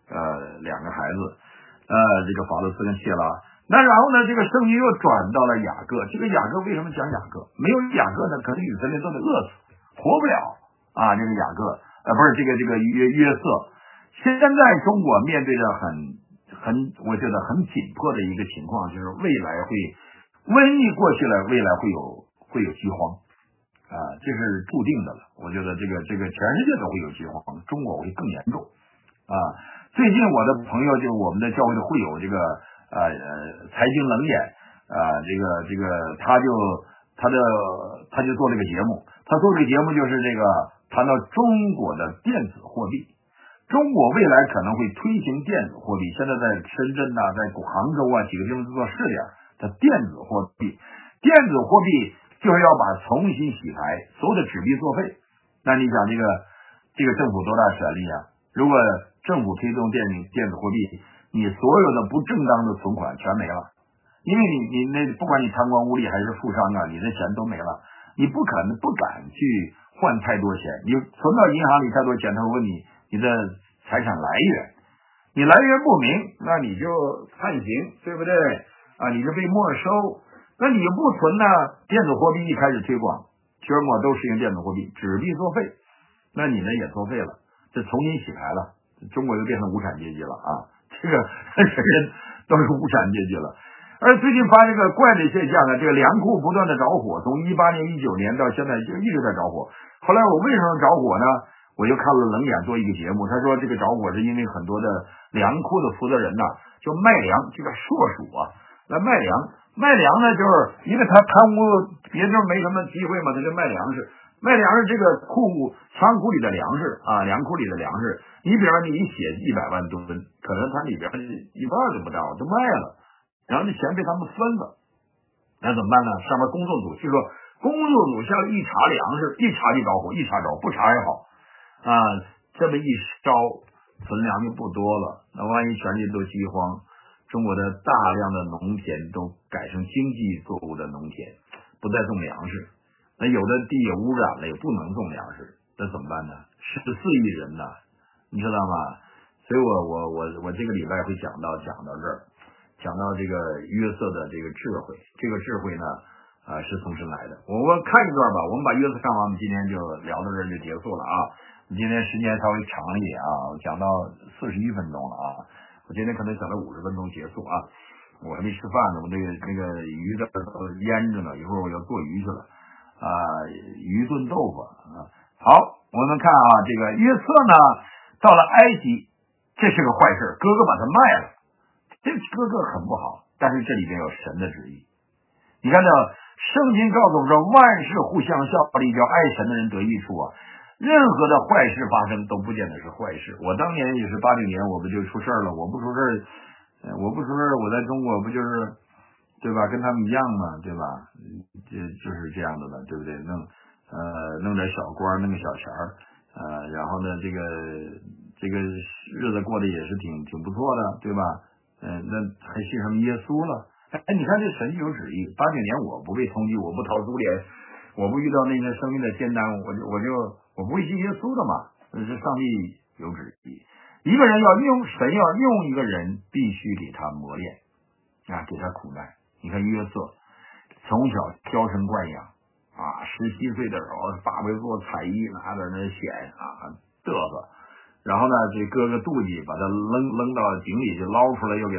2个孩子这个法勒斯跟谢拉。那然后呢，这个圣经又转到了雅各，这个雅各为什么讲雅各？没有雅各呢，可能以色列都得饿死，活不了这个雅各不是这个约瑟。现在中国面对着我觉得很紧迫的一个情况，就是未来瘟疫过去了，未来会有饥荒这是注定的了。我觉得这个全世界都会有饥荒，中国会更严重最近我的朋友就我们的教会的会友这个财经冷眼这个他就做了一个节目，他做这个节目就是这个谈到中国的电子货币，中国未来可能会推行电子货币，现在在深圳在杭州几个地方做试点的电子货币，电子货币就是要把重新洗牌，所有的纸币作废。那你想这个政府多大权力如果政府推动电子货币，你所有的不正当的存款全没了，因为你那不管你贪官污吏还是富商你的钱都没了，你不敢去换太多钱，你存到银行里太多钱，他会问你的财产来源。你来源不明，那你就判刑，对不对？你就被没收。那你不存呢？电子货币一开始推广，全国都实行电子货币，纸币作废，那你们也作废了，这重新洗牌了，中国就变成无产阶级了啊！这个人人都是无产阶级了。而最近发这个怪的现象呢，这个粮库不断的着火，从18年、19年到现在就一直在着火。后来我为什么着火呢？我就看了冷眼做一个节目，他说这个着火是因为很多的粮库的负责人呐，就卖粮，这个硕鼠啊，来卖粮。卖粮呢，就是因为他贪污，别地没什么机会嘛，他就卖粮食。卖粮食这个仓库里的粮食啊，粮库里的粮食，你比方你一写100万吨，可能它里边一半都不到，都卖了，然后这钱被他们分了，那怎么办呢？上面工作组就说，工作组下来一查粮食，一查就着火，一查着，不查也好啊，这么一烧，存粮就不多了，那万一全世界都饥荒。中国的大量的农田都改成经济作物的农田，不再种粮食，那有的地也污染了，也不能种粮食，那怎么办呢？14亿人呢，你知道吗？所以我这个礼拜会讲到这儿，讲到这个约瑟的这个智慧，这个智慧呢，是从神来的。我看一段吧，我们把约瑟看完，我们今天就聊到这儿就结束了啊。今天时间稍微长一点啊，我讲到41分钟了啊。我今天可能讲到50分钟结束啊，我还没吃饭呢，我那个鱼的腌着呢，一会儿我要做鱼去了啊，鱼炖豆腐啊。好，我们看啊，这个约瑟呢到了埃及，这是个坏事，哥哥把他卖了，这哥哥很不好，但是这里边有神的旨意。你看到圣经告诉我们说，万事互相效力，叫爱神的人得益处啊。任何的坏事发生都不见得是坏事。我当年也是89年，我不就出事了？我不出事我在中国不就是对吧？跟他们一样嘛，对吧？就是这样的了，对不对？弄点小官，弄个小钱然后呢，这个日子过得也是挺不错的，对吧？那还信什么耶稣了？你看这神有旨意。89年我不被通缉，我不逃苏联，我不遇到那个生命的艰难，我不会信耶稣的嘛。这上帝有旨意。一个人神要用一个人，必须给他磨练啊，给他苦难。你看约瑟从小娇生惯养啊，17岁的时候爸爸做彩衣，拿着那显啊嘚瑟，然后呢这哥哥妒忌，把他扔到井里去捞出来，又给他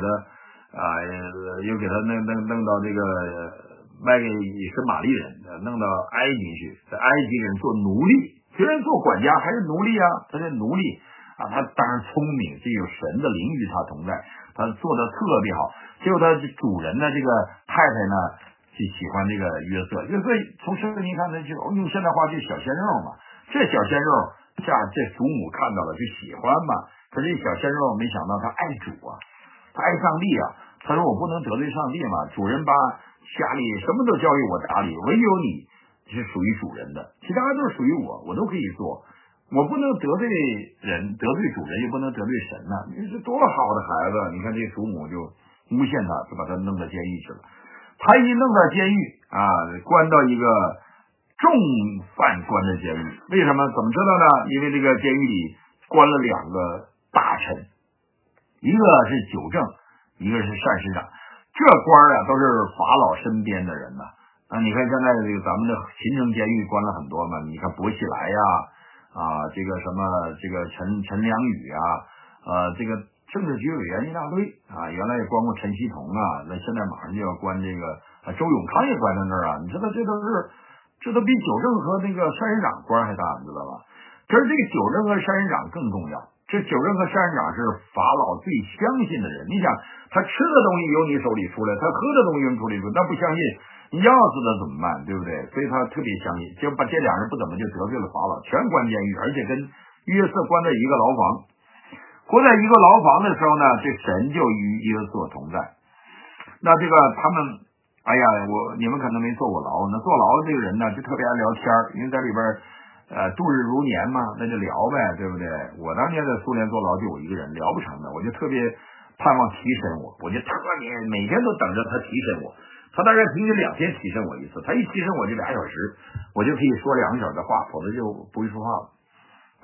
弄到这个卖给申马利人，弄到埃及去，在埃及人做奴隶。别人做管家还是奴隶啊，他这奴隶啊，他当然聪明，这有神的灵与他同在，他做的特别好。结果他主人的这个太太呢，就喜欢这个约瑟。约瑟从圣经看，他就用现代话就小鲜肉嘛。这小鲜肉，这祖母看到了就喜欢嘛。可是小鲜肉没想到他爱主啊，他爱上帝啊。他说我不能得罪上帝嘛，主人把家里什么都交给我打理，唯有你是属于主人的，其他都是属于我都可以做。我不能得罪人，得罪主人，又不能得罪神呢。你是多好的孩子！你看这祖母就诬陷他，就把他弄到监狱去了。他一弄到监狱啊，关到一个重犯关的监狱。为什么？怎么知道呢？因为这个监狱里关了2个大臣，一个是九正，一个是善师长。这官啊都是法老身边的人呐。你看现在这个咱们的秦城监狱关了很多嘛，你看薄熙来呀，这个什么这个陈良宇啊，这个政治局委员一大堆啊，原来也关过陈锡同啊，那现在马上就要关这个周永康也关在那儿啊。你知道这都比九正和那个善人长官还大，你知道吧？可是这个九正和善人长更重要。这九正和善人长是法老最相信的人。你想，他吃的东西由你手里出来，他喝的东西由你手里出来，他不相信，你要死他怎么办？对不对？所以他特别相信，就把这2人不怎么就得罪了法老，全关监狱，而且跟约瑟关在一个牢房。关在一个牢房的时候呢，这神就与约瑟同在。那这个他们，你们可能没坐过牢，那坐牢的这个人呢，就特别爱聊天，因为在里边度日如年嘛，那就聊呗，对不对？我当年在苏联坐牢就我一个人，聊不成的，我就特别盼望提审我，我就特别每天都等着他提审我。他大概平均2天提审我一次，他一提审我就2小时，我就可以说2个小时的话，否则就不会说话了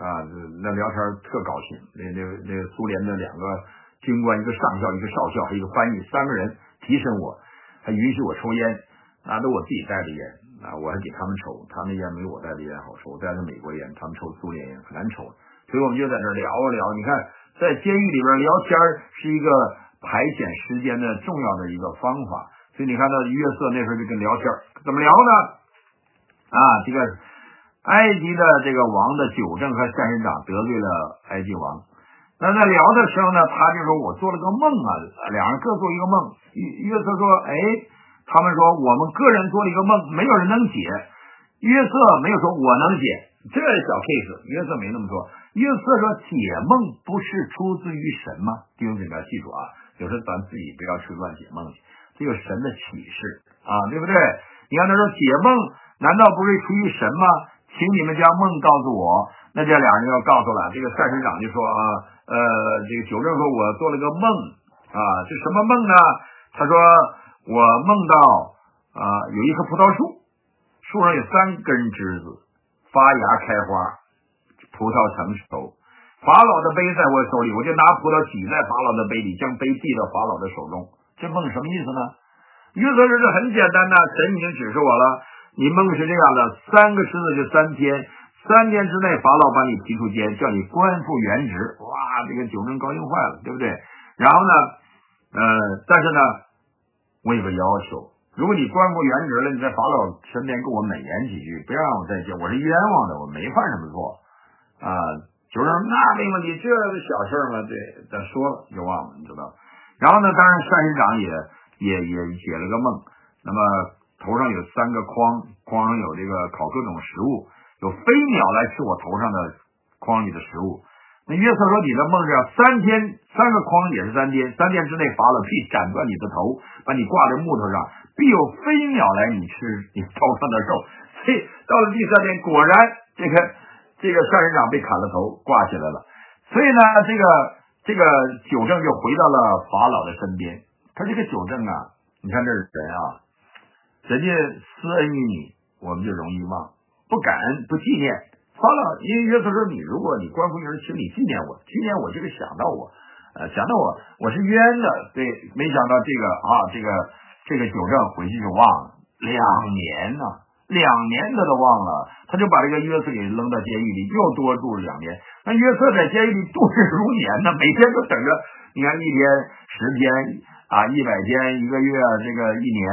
那聊天特高兴。那个苏联的2个军官，一个上校，一个少校，还有一个翻译，3个人提审我，还允许我抽烟，都我自己带的烟，我还给他们抽，他们烟没我带的烟好抽，我带的美国烟，他们抽苏联烟很难抽，所以我们就在这聊啊聊。你看，在监狱里边聊天是一个排遣时间的重要的一个方法，所以你看到约瑟那时候就跟聊天，怎么聊呢？这个埃及的这个王的九正和善神长得罪了埃及王，那在聊的时候呢，他就说我做了个梦两人各做一个梦。约瑟说，他们说我们个人做了一个梦，没有人能解。约瑟没有说我能解，这个小 case， 约瑟没那么说。约瑟说解梦不是出自于神吗？弟兄姊妹要记住有时候咱自己不要去乱解梦去，这个神的启示对不对？你看他说解梦难道不是出于神吗？请你们将梦告诉我。那这2人要告诉了，这个善神长就说这个九正说我做了个梦是什么梦呢？他说我梦到有一棵葡萄树，树上有3根枝子，发芽开花，葡萄成熟。法老的杯在我手里，我就拿葡萄挤在法老的杯里，将杯递到法老的手中。这梦什么意思呢？约瑟说这很简单神已经指示我了，你梦是这样的，3个狮子就3天，3天之内法老把你提出监，叫你官复原职。哇，这个九正高兴坏了，对不对？然后呢但是呢我有个要求，如果你官复原职了，你在法老身边跟我美言几句，不要让我再见，我是冤枉的，我没犯什么错九正那没问题，这是小事嘛，对，咱说了就忘了，你知道。然后呢，当然善神长也解了个梦，那么头上有3个筐上有这个烤各种食物，有飞鸟来吃我头上的筐里的食物。那约瑟说你的梦是3天，3个筐也是3天，3天之内法老必斩断你的头，把你挂在木头上，必有飞鸟来你吃你头上的肉。所以到了第3天，果然这个善神长被砍了头，挂起来了。所以呢，这个九正就回到了法老的身边。他这个九正你看这是人人家施恩于你，我们就容易忘，不感恩不纪念。法老因为约瑟说你如果你官复原职，请你纪念我，这个想到我我是冤的，对，没想到这个九正回去就忘了2年2年他都忘了，他就把这个约瑟给扔到监狱里，又多住了2年。那约瑟在监狱里度日如年呢，每天都等着，你看1天10天100天1个月，这个1年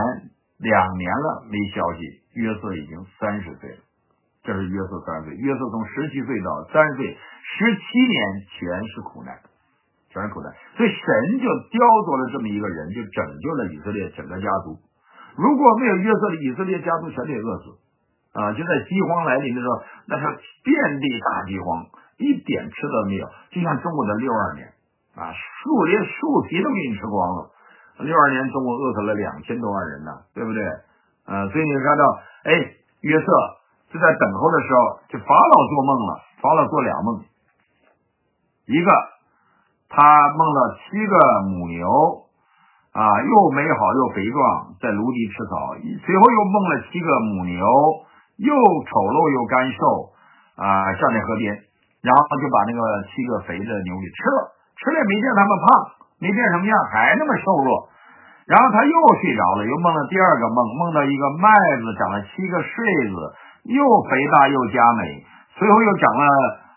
2年了没消息。约瑟已经30岁了，这是约瑟30岁。约瑟从17岁到30岁17年全是苦难，所以神就雕琢了这么一个人，就拯救了以色列整个家族。如果没有约瑟的以色列家族全得饿死就在饥荒来临的时候，那是遍地大饥荒，一点吃的没有，就像中国的62年连树皮都给你吃光了。62年中国饿死了2000多万人呢，对不对？所以你看到约瑟就在等候的时候，就法老做梦了，法老做2梦，一个他梦了7个母牛又美好又肥壮，在芦地吃草，随后又梦了7个母牛，又丑陋又干瘦站在河边，然后就把那个7个肥的牛给吃了也没见他们胖，没变什么样，还那么瘦弱。然后他又睡着了，又梦了第2个梦，梦到一个麦子长了7个穗子，又肥大又佳美，随后又长了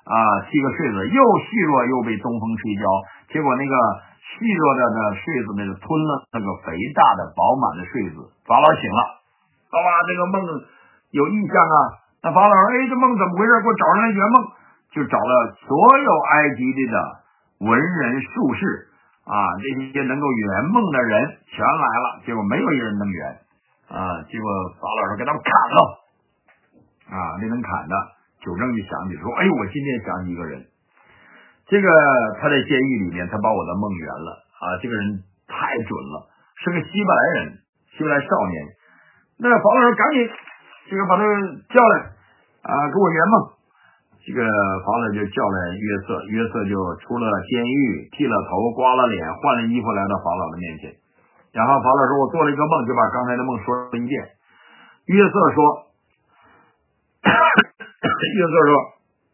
7个穗子，又细弱又被东风吹焦，结果那个细弱的穗子那个吞了那个肥大的饱满的穗子。法老醒了，好吧，这个梦有印象那法老说这梦怎么回事，给我找上来圆梦。就找了所有埃及地的文人术士这些能够圆梦的人全来了，结果没有一人能圆结果法老说给他们砍了没能砍的。九正就想起说我今天想起一个人，这个他在监狱里面他把我的梦圆了这个人太准了，是个希伯来人，希伯来少年。那法老说赶紧这个把他叫来给我圆梦。这个法老就叫来约瑟，约瑟就出了监狱，剃了头，刮了脸，换了衣服来到法老的面前。然后法老说我做了一个梦，就把刚才的梦说了一遍。约瑟说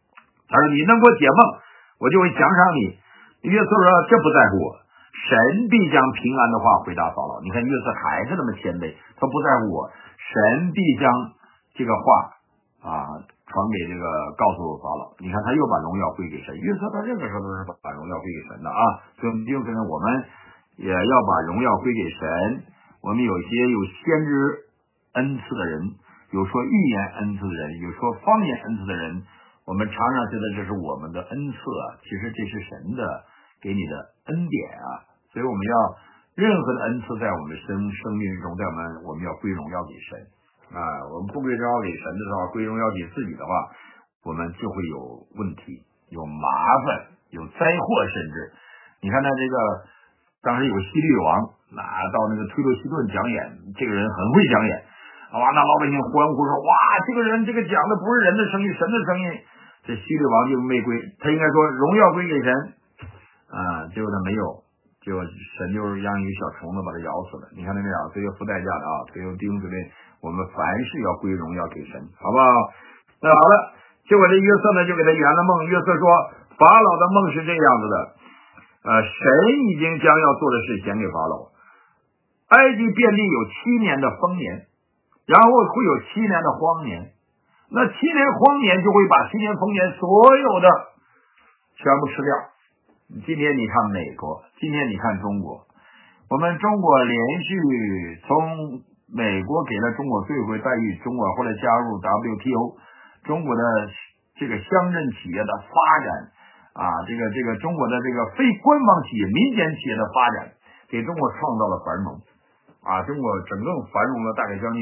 他说你能给我解梦，我就会奖赏你。约瑟说这不在乎我，神必将平安的话回答法老。你看约瑟还是那么谦卑，他不在乎我，神必将这个话传给这个告诉法老。你看他又把荣耀归给神，约瑟他任何时候都是把荣耀归给神的啊。所以弟兄姊妹，我们也要把荣耀归给神。我们有些有先知恩赐的人，有说预言恩赐的人，有说方言恩赐的人，我们常常觉得这是我们的恩赐啊，其实这是神的给你的恩典啊。所以我们要任何的恩赐在我们生命中，在我们要归荣耀给神啊。我们不归荣耀给神的时候，归荣耀给自己的话，我们就会有问题，有麻烦，有灾祸，甚至你看他这个当时有个希律王到那个推罗西顿讲演，这个人很会讲演哇，那老百姓欢呼说哇，这个人这个讲的不是人的声音，神的声音。这希律王就没归，他应该说荣耀归给神结果他没有，结果神就是让一个小虫子把他咬死了。你看那样，这个付代价的啊。所以弟兄姊妹，我们凡事要归荣耀给神，好不好？那好了，结果这约瑟呢就给他圆了梦。约瑟说法老的梦是这样子的，神已经将要做的事显给法老。埃及遍地有7年的丰年，然后会有7年的荒年。那7年荒年就会把7年丰年所有的全部吃掉。今天你看美国，今天你看中国，我们中国连续从美国给了中国最惠待遇，中国后来加入 WTO， 中国的这个乡镇企业的发展这个中国的这个非官方企业、民间企业的发展，给中国创造了繁荣中国整个繁荣了大概将近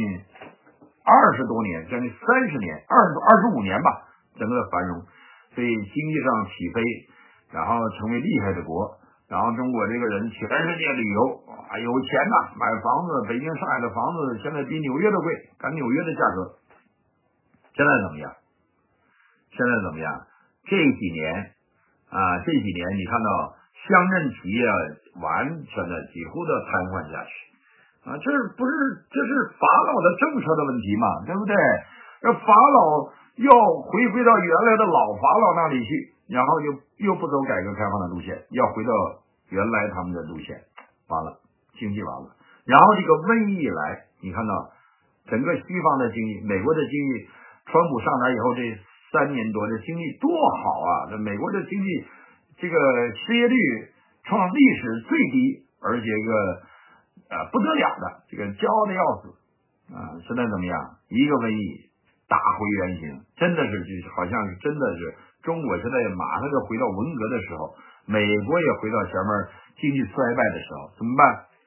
20多年，将近30年，25年吧，整个的繁荣，所以经济上起飞，然后成为厉害的国，然后中国这个人全世界旅游有钱买房子，北京上海的房子现在比纽约的贵，赶纽约的价格。现在怎么样？这几年你看到乡镇企业完全的几乎的瘫痪下去这是法老的政策的问题嘛，对不对？这法老要回归到原来的老法老那里去，然后又不走改革开放的路线，要回到原来他们的路线，完了，经济完了。然后这个瘟疫来，你看到整个西方的经济，美国的经济，川普上台以后这3年多的经济多好这美国的经济这个失业率创历史最低，而且一个不得了的，这个骄傲的要死现在怎么样？一个瘟疫打回原形，真的是好像是真的是中国现在马上就回到文革的时候，美国也回到前面经济衰败的时候，怎么办？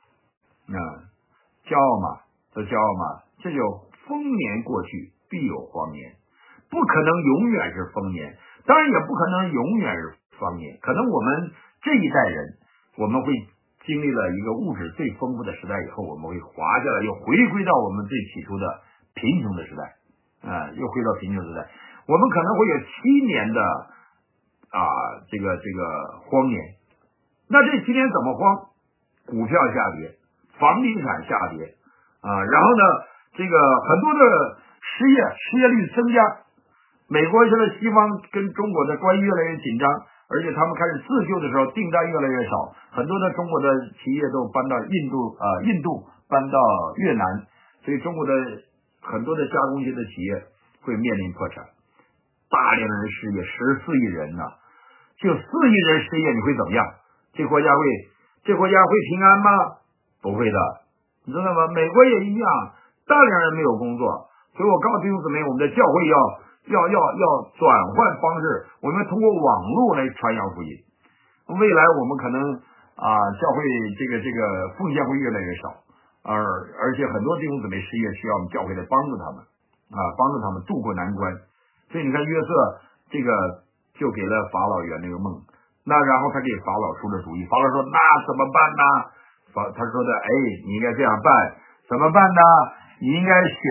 骄傲嘛，这就丰年过去必有荒年，不可能永远是丰年，当然也不可能永远是荒年。可能我们这一代人，我们会经历了一个物质最丰富的时代以后，我们会滑下来，又回归到我们最起初的贫穷的时代又回到贫穷时代。我们可能会有7年的这个荒年。那这7年怎么荒？股票下跌，房地产下跌然后呢这个很多的失业率增加。美国现在西方跟中国的关系越来越紧张，而且他们开始自救的时候订单越来越少，很多的中国的企业都搬到印度搬到越南，所以中国的很多的加工型的企业会面临破产，大量人失业，14亿人就4亿人失业，你会怎么样？这国家会平安吗？不会的，你知道吗？美国也一样，大量人没有工作，所以我告诉弟兄姊妹，我们的教会要转换方式，我们通过网络来传扬福音。未来我们可能教会这个奉献会越来越少，而且很多弟兄姊妹失业，需要我们教会来帮助他们渡过难关。所以你看约瑟这个就给了法老圆那个梦，那然后他给法老出了主意，法老说那怎么办呢？他说的你应该这样办，怎么办呢？你应该选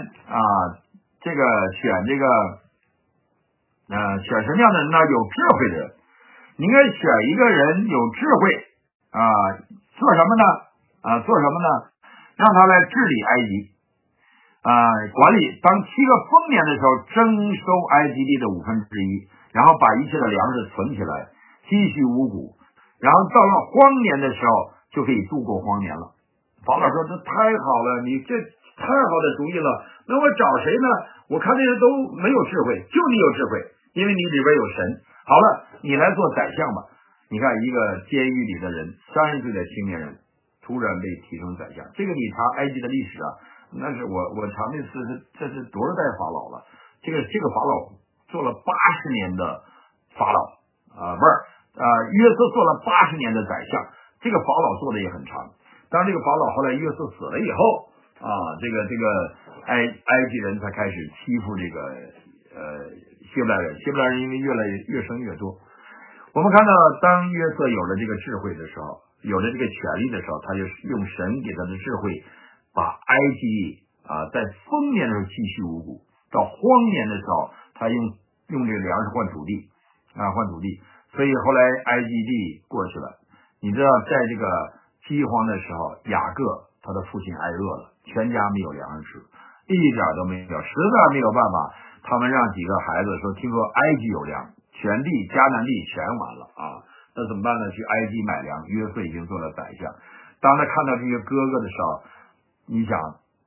什么样的人呢？有智慧的人，你应该选一个人有智慧做什么呢？让他来治理埃及管理，当7个丰年的时候征收埃及地的1/5， 然后把一切的粮食存起来，积蓄五谷，然后到了荒年的时候就可以度过荒年了。法老说这太好了，你这太好的主意了，那我找谁呢？我看这些都没有智慧，就你有智慧，因为你里边有神。好了，你来做宰相吧。你看一个监狱里的人，30岁的青年人突然被提升宰相，这个你查埃及的历史啊，那是我查那次这是多少代法老了？这个法老做了80年的法老约瑟做了80年的宰相，这个法老做的也很长。当然这个法老后来约瑟死了以后这个埃及人才开始欺负这个希伯来人，希伯来人因为越生越多。我们看到当约瑟有了这个智慧的时候，有了这个权利的时候，他就用神给他的智慧，把埃及在丰年的时候积蓄五谷，到荒年的时候他用这个粮食换土地换土地，所以后来埃及地过去了。你知道在这个饥荒的时候，雅各他的父亲挨饿了，全家没有粮食吃，一点都没有，实在没有办法，他们让几个孩子说，听说埃及有粮，全地迦南地全完了那怎么办呢？去埃及买粮。约瑟已经做了宰相，当他看到这些哥哥的时候，你想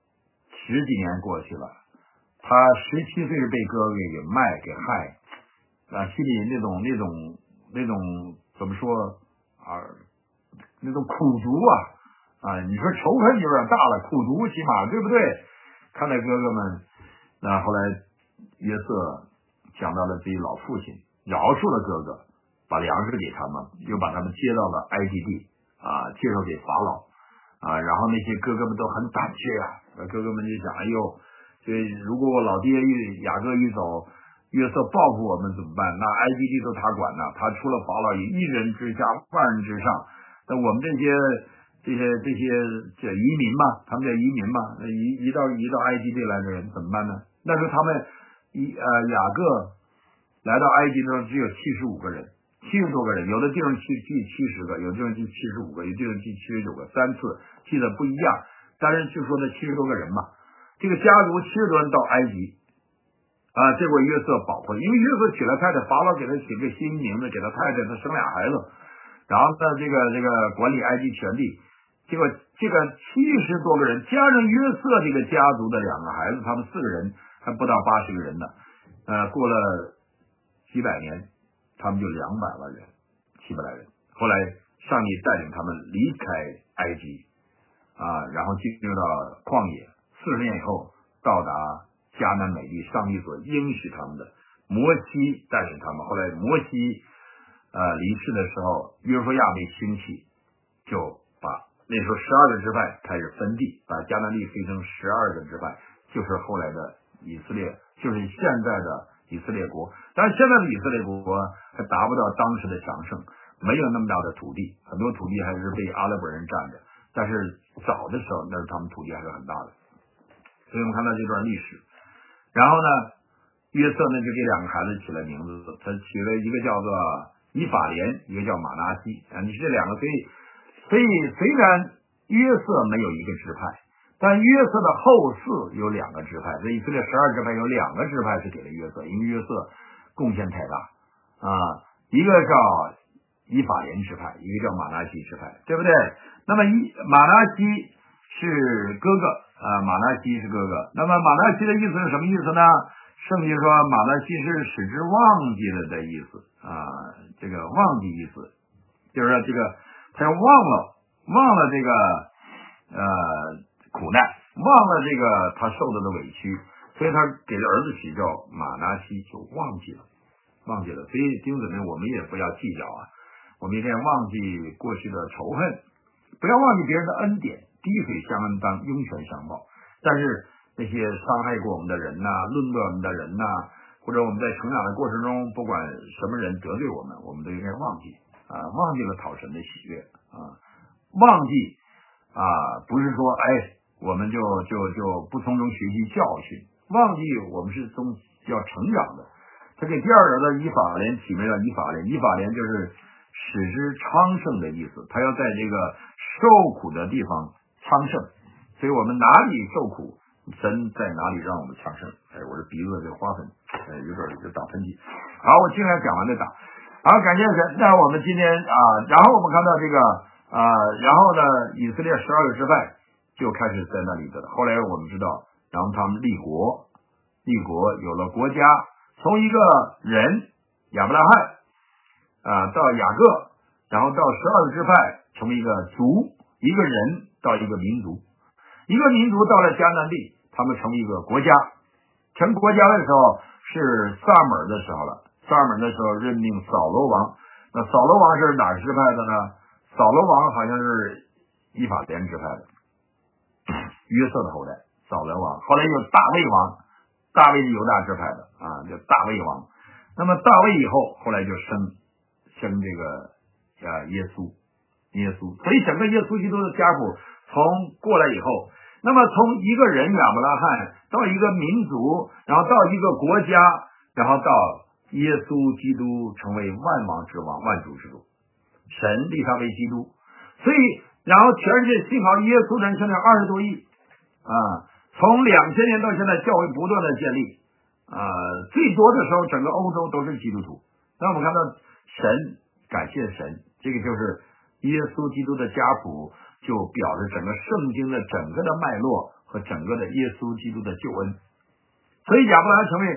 10几年过去了，他17岁是被哥哥给害心里那种怎么说那种苦毒你说仇恨有点大了，苦毒起码对不对？看到哥哥们，那后来约瑟想到了自己老父亲，饶恕了哥哥，把粮食给他们，又把他们接到了埃及地介绍给法老然后那些哥哥们都很胆怯哥哥们就想，哎呦，这如果我老爹雅各一走，约瑟报复我们怎么办？那埃及地都他管呢，他除了法老以一人之下万人之上，那我们这些移民嘛，他们叫移民嘛，移到埃及地来的人怎么办呢？那时候他们雅各来到埃及的时候只有75个人，70多个人，有的地方记70个，有的地方记75个，有的地方记79个，3次记得不一样，但是就说那70多个人嘛，这个家族70多人到埃及结果约瑟保护，因为约瑟娶了太太，法老给他起个新名字，给他太太，他生俩孩子，然后呢这个管理埃及全地，结果这个70多个人加上约瑟这个家族的2个孩子，他们4个人还不到80个人呢，过了几百年，他们就200万人，希伯来人。后来上帝带领他们离开埃及然后进入到旷野，40年以后到达迦南美地，上帝所应许他们的。摩西带领他们，后来摩西离世的时候，约书亚被兴起，就把那时候12个支派开始分地，把迦南地分成12个支派，就是后来的以色列，就是现在的以色列国。但是现在的以色列国还达不到当时的强盛，没有那么大的土地，很多土地还是被阿拉伯人占着，但是早的时候那是他们土地还是很大的。所以我们看到这段历史，然后呢约瑟呢就给2个孩子起了名字，他起了一个叫做以法莲，一个叫马拿西你是这2个，所以虽然约瑟没有一个支派，但约瑟的后嗣有2个支派，这以色列12支派有2个支派是给了约瑟，因为约瑟贡献太大一个叫以法莲支派，一个叫马拿西支派，对不对？那么马拿西是哥哥马拿西是哥哥，那么马拿西的意思是什么意思呢？圣经说马拿西是使之忘记了的意思这个忘记意思就是说这个他要忘了这个苦难，忘了这个他受到的委屈，所以他给儿子起叫马拿西，就忘记了。所以弟兄姊妹，我们也不要计较我们一定要忘记过去的仇恨，不要忘记别人的恩典，滴水相恩当涌泉相报。但是那些伤害过我们的人论断我们的人或者我们在成长的过程中，不管什么人得罪我们，我们都应该忘记忘记了讨神的喜悦忘记不是说我们就不从中学习教训，忘记我们是要成长的。他给第2儿子以法莲起名叫以法莲，以法莲就是使之昌盛的意思，他要在这个受苦的地方昌盛，所以我们哪里受苦， 神在哪里让我们强盛？我这鼻子这花粉，有点就打喷嚏。好，我尽量讲完再打。好，感谢神。那我们今天然后我们看到这个然后呢，以色列12个支派就开始在那里的。后来我们知道，然后他们立国有了国家，从一个人亚伯拉罕到雅各，然后到12个支派成为一个族，一个人到一个民族，一个民族到了迦南地，他们成为一个国家。成国家的时候是撒母耳的时候了。撒母耳的时候任命扫罗王，那扫罗王是哪个支派的呢？扫罗王好像是以法莲支派的，约瑟的后代。扫罗王后来有大卫王，大卫是犹大支派的叫大卫王。那么大卫以后，后来就生这个耶稣，所以整个耶稣基督的家谱从过来以后，那么从一个人亚伯拉罕到一个民族，然后到一个国家，然后到耶稣基督成为万王之王，万主之主，神立他为基督。所以然后全世界信靠耶稣的人现在20多亿从2000年到现在，教会不断的建立最多的时候整个欧洲都是基督徒。那我们看到神，感谢神，这个就是耶稣基督的家谱，就表示整个圣经的整个的脉络和整个的耶稣基督的救恩。所以亚伯兰成为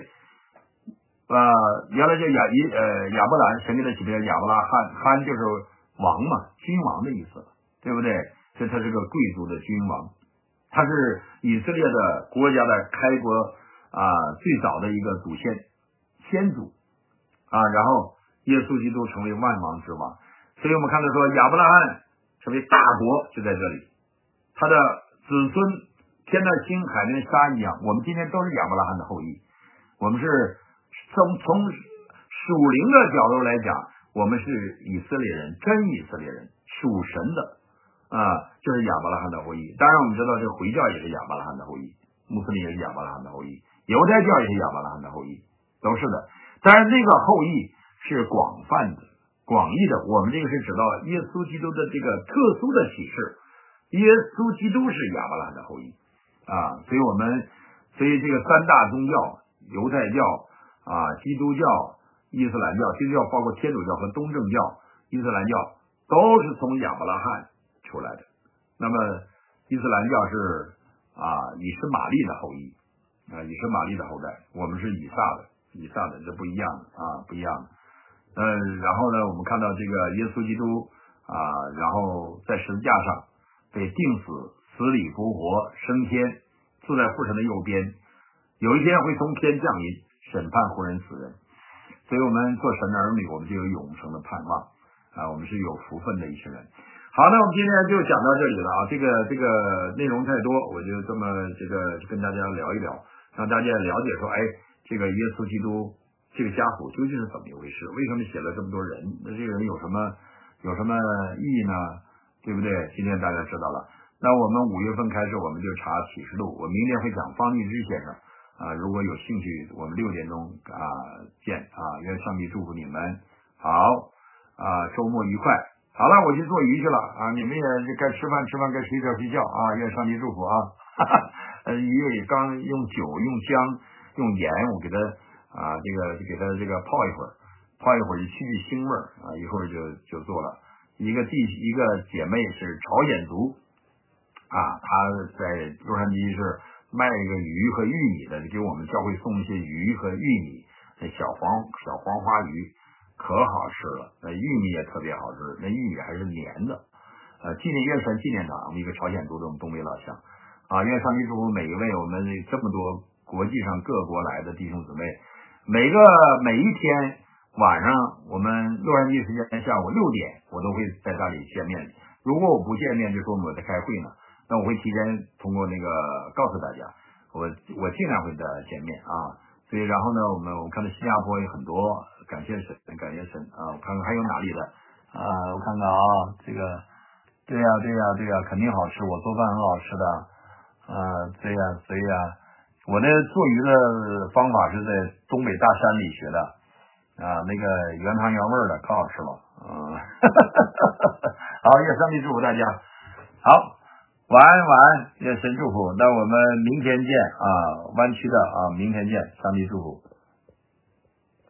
原来叫亚伯兰，神给他起名亚伯拉罕，罕就是王嘛，君王的意思，对不对？所以他是个贵族的君王，他是以色列的国家的开国最早的一个先祖然后耶稣基督成为万王之王。所以我们看到说亚伯拉罕成为大国就在这里，他的子孙天的星海跟沙一样，我们今天都是亚伯拉罕的后裔。我们是从属灵的角度来讲，我们是以色列人，真以色列人，属神的就是亚伯拉罕的后裔。当然我们知道这个回教也是亚伯拉罕的后裔，穆斯林也是亚伯拉罕的后裔，犹太教也是亚伯拉罕的后裔，都是的。当然这个后裔是广泛的广义的，我们这个是指到耶稣基督的这个特殊的启示，耶稣基督是亚伯拉罕的后裔所以这个三大宗教，犹太教基督教、伊斯兰教，基督教包括天主教和东正教，伊斯兰教都是从亚伯拉罕出来的。那么伊斯兰教是以实玛利的后裔以实玛利的后代，我们是以撒的，这不一样的不一样的。然后呢，我们看到这个耶稣基督然后在十字架上被钉死，死里复活，升天，坐在父神的右边，有一天会从天降临，审判活人死人。所以我们做神的儿女，我们就有永生的盼望我们是有福分的一群人。好，那我们今天就讲到这里了这个内容太多，我就这么跟大家聊一聊，让大家了解说这个耶稣基督这个家谱究竟是怎么一回事？为什么写了这么多人？那这个人有什么意义呢？对不对？今天大家知道了。那我们5月份开始，我们就查启示录。我明天会讲方励之先生如果有兴趣，我们6点钟见愿上帝祝福你们。好周末愉快。好了，我去做鱼去了你们也该吃饭，该睡觉愿上帝祝福鱼也刚用酒、用姜、用盐，我给它给它这个泡一会儿就去腥味一会儿就做了。一个姐妹是朝鲜族她在洛杉矶是卖一个鱼和玉米的，给我们教会送一些鱼和玉米，那小黄花鱼可好吃了，那玉米也特别好吃，那玉米还是黏的。愿神纪念堂，我们一个朝鲜族的我们东北老乡愿上帝祝福每一位我们这么多国际上各国来的弟兄姊妹，每一天晚上我们洛杉矶时间下午6点我都会在这里见面。如果我不见面，就说我在开会呢，那我会提前通过那个告诉大家，我尽量会在见面所以然后呢，我看到新加坡有很多，感谢神我看看还有哪里的我看看这个对呀肯定好吃，我做饭很好吃的对呀，所以我的做鱼的方法是在东北大山里学的那个原汤原味的，可好吃了好，愿上帝祝福大家。好， 晚安，愿神祝福。那我们明天见啊，湾区的啊，明天见，上帝祝福。